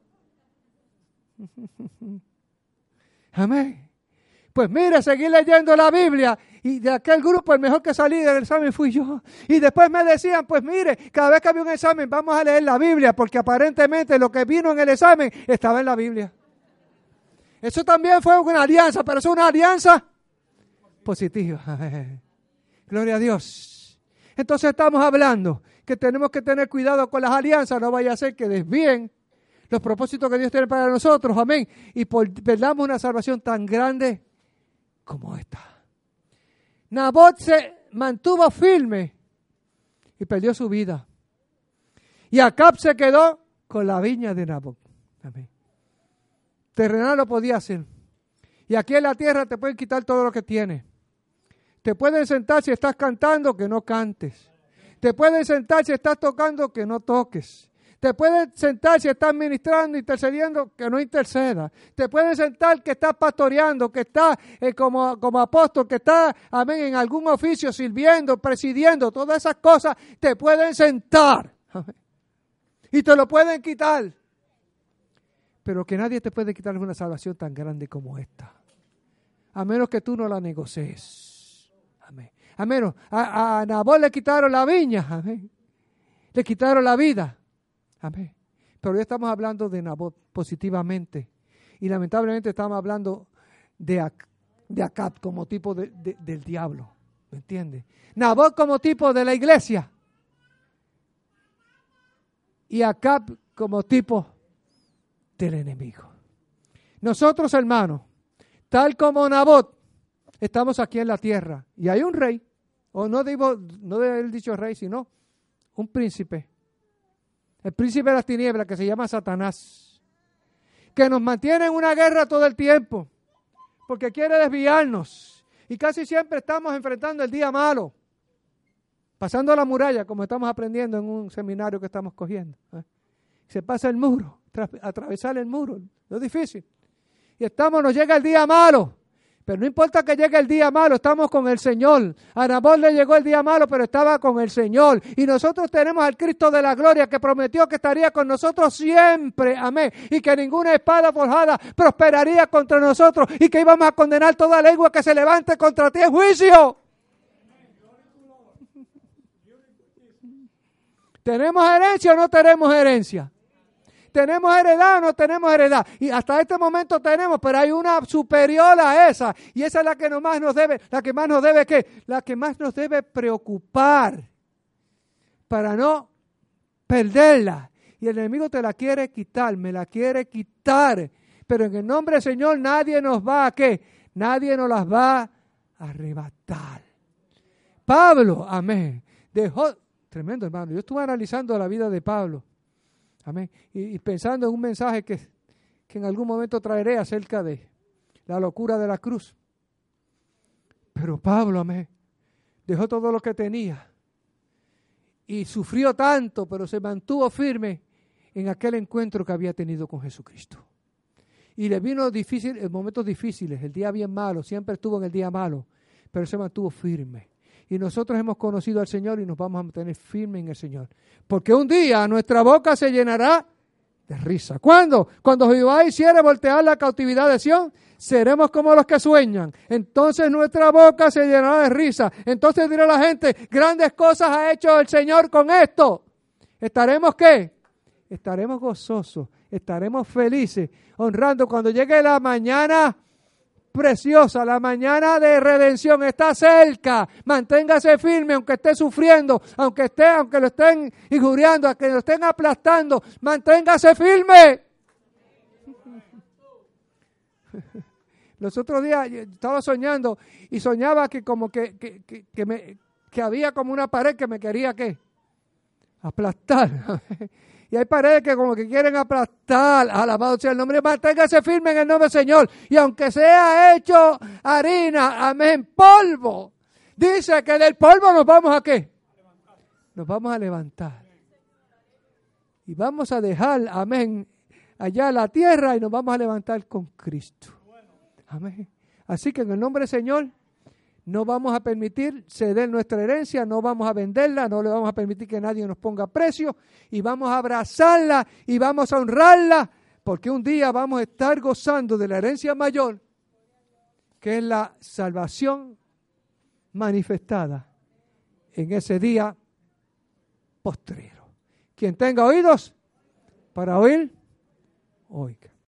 Amén. Pues mire, seguí leyendo la Biblia y de aquel grupo el mejor que salí del examen fui yo. Y después me decían, pues mire, cada vez que había un examen vamos a leer la Biblia porque aparentemente lo que vino en el examen estaba en la Biblia. Eso también fue una alianza, pero eso es una alianza positiva. Gloria a Dios. Entonces estamos hablando que tenemos que tener cuidado con las alianzas, no vaya a ser que desvíen los propósitos que Dios tiene para nosotros, amén, y por, perdamos una salvación tan grande como esta. Nabot se mantuvo firme y perdió su vida. Y Acab se quedó con la viña de Nabot. Amén. Terrenal lo podía hacer. Y aquí en la tierra te pueden quitar todo lo que tienes. Te pueden sentar si estás cantando, que no cantes. Te pueden sentar si estás tocando, que no toques. Te pueden sentar si estás ministrando, intercediendo, que no interceda. Te pueden sentar que estás pastoreando, que estás eh, como, como apóstol, que estás, amén, en algún oficio, sirviendo, presidiendo. Todas esas cosas te pueden sentar. Amén. Y te lo pueden quitar. Pero que nadie te puede quitar una salvación tan grande como esta. A menos que tú no la negocies. Amén. A menos, a, a Nabot le quitaron la viña. Amén. Le quitaron la vida. Amén. Pero ya estamos hablando de Nabot positivamente. Y lamentablemente estamos hablando de, Ac- de Acab como tipo de, de, del diablo. ¿Me entiendes? Nabot como tipo de la iglesia. Y Acab como tipo del enemigo. Nosotros, hermanos, tal como Nabot, estamos aquí en la tierra. Y hay un rey. O no digo, no debe haber dicho rey, sino un príncipe. El príncipe de las tinieblas, que se llama Satanás, que nos mantiene en una guerra todo el tiempo, porque quiere desviarnos. Y casi siempre estamos enfrentando el día malo, pasando la muralla, como estamos aprendiendo en un seminario que estamos cogiendo. ¿eh? Se pasa el muro, tra- atravesar el muro, no es difícil. Y estamos, nos llega el día malo. Pero no importa que llegue el día malo, estamos con el Señor. A Nabot le llegó el día malo, pero estaba con el Señor. Y nosotros tenemos al Cristo de la gloria que prometió que estaría con nosotros siempre. Amén. Y que ninguna espada forjada prosperaría contra nosotros. Y que íbamos a condenar toda lengua que se levante contra ti en juicio. ¿Tenemos herencia o no tenemos herencia? ¿Tenemos heredad o no tenemos heredad? Y hasta este momento tenemos, pero hay una superior a esa. Y esa es la que no más nos debe, la que más nos debe, ¿qué? La que más nos debe preocupar para no perderla. Y el enemigo te la quiere quitar, me la quiere quitar. Pero en el nombre del Señor nadie nos va a, ¿qué? Nadie nos las va a arrebatar. Pablo, amén, dejó, tremendo hermano, yo estuve analizando la vida de Pablo. Amén. Y, y pensando en un mensaje que, que en algún momento traeré acerca de la locura de la cruz. Pero Pablo, amén, dejó todo lo que tenía. Y sufrió tanto, pero se mantuvo firme en aquel encuentro que había tenido con Jesucristo. Y le vino difícil, en momentos difíciles, el día bien malo, siempre estuvo en el día malo, pero se mantuvo firme. Y nosotros hemos conocido al Señor y nos vamos a mantener firmes en el Señor. Porque un día nuestra boca se llenará de risa. ¿Cuándo? Cuando Jehová hiciere voltear la cautividad de Sión, seremos como los que sueñan. Entonces nuestra boca se llenará de risa. Entonces dirá la gente, grandes cosas ha hecho el Señor con esto. ¿Estaremos qué? Estaremos gozosos, estaremos felices, honrando cuando llegue la mañana preciosa, la mañana de redención está cerca. Manténgase firme aunque esté sufriendo, aunque esté, aunque lo estén injuriando, aunque lo estén aplastando, manténgase firme. Los otros días yo estaba soñando y soñaba que como que, que, que, que, me, que había como una pared que me quería ¿qué? Aplastar. Y hay paredes que como que quieren aplastar. Alabado sea el nombre. Manténgase firme en el nombre del Señor. Y aunque sea hecho harina, amén, polvo. Dice que del polvo nos vamos a ¿qué? Nos vamos a levantar. Y vamos a dejar, amén, allá la tierra y nos vamos a levantar con Cristo. Amén. Así que en el nombre del Señor no vamos a permitir ceder nuestra herencia, no vamos a venderla, no le vamos a permitir que nadie nos ponga precio y vamos a abrazarla y vamos a honrarla porque un día vamos a estar gozando de la herencia mayor que es la salvación manifestada en ese día postrero. Quien tenga oídos para oír, oiga.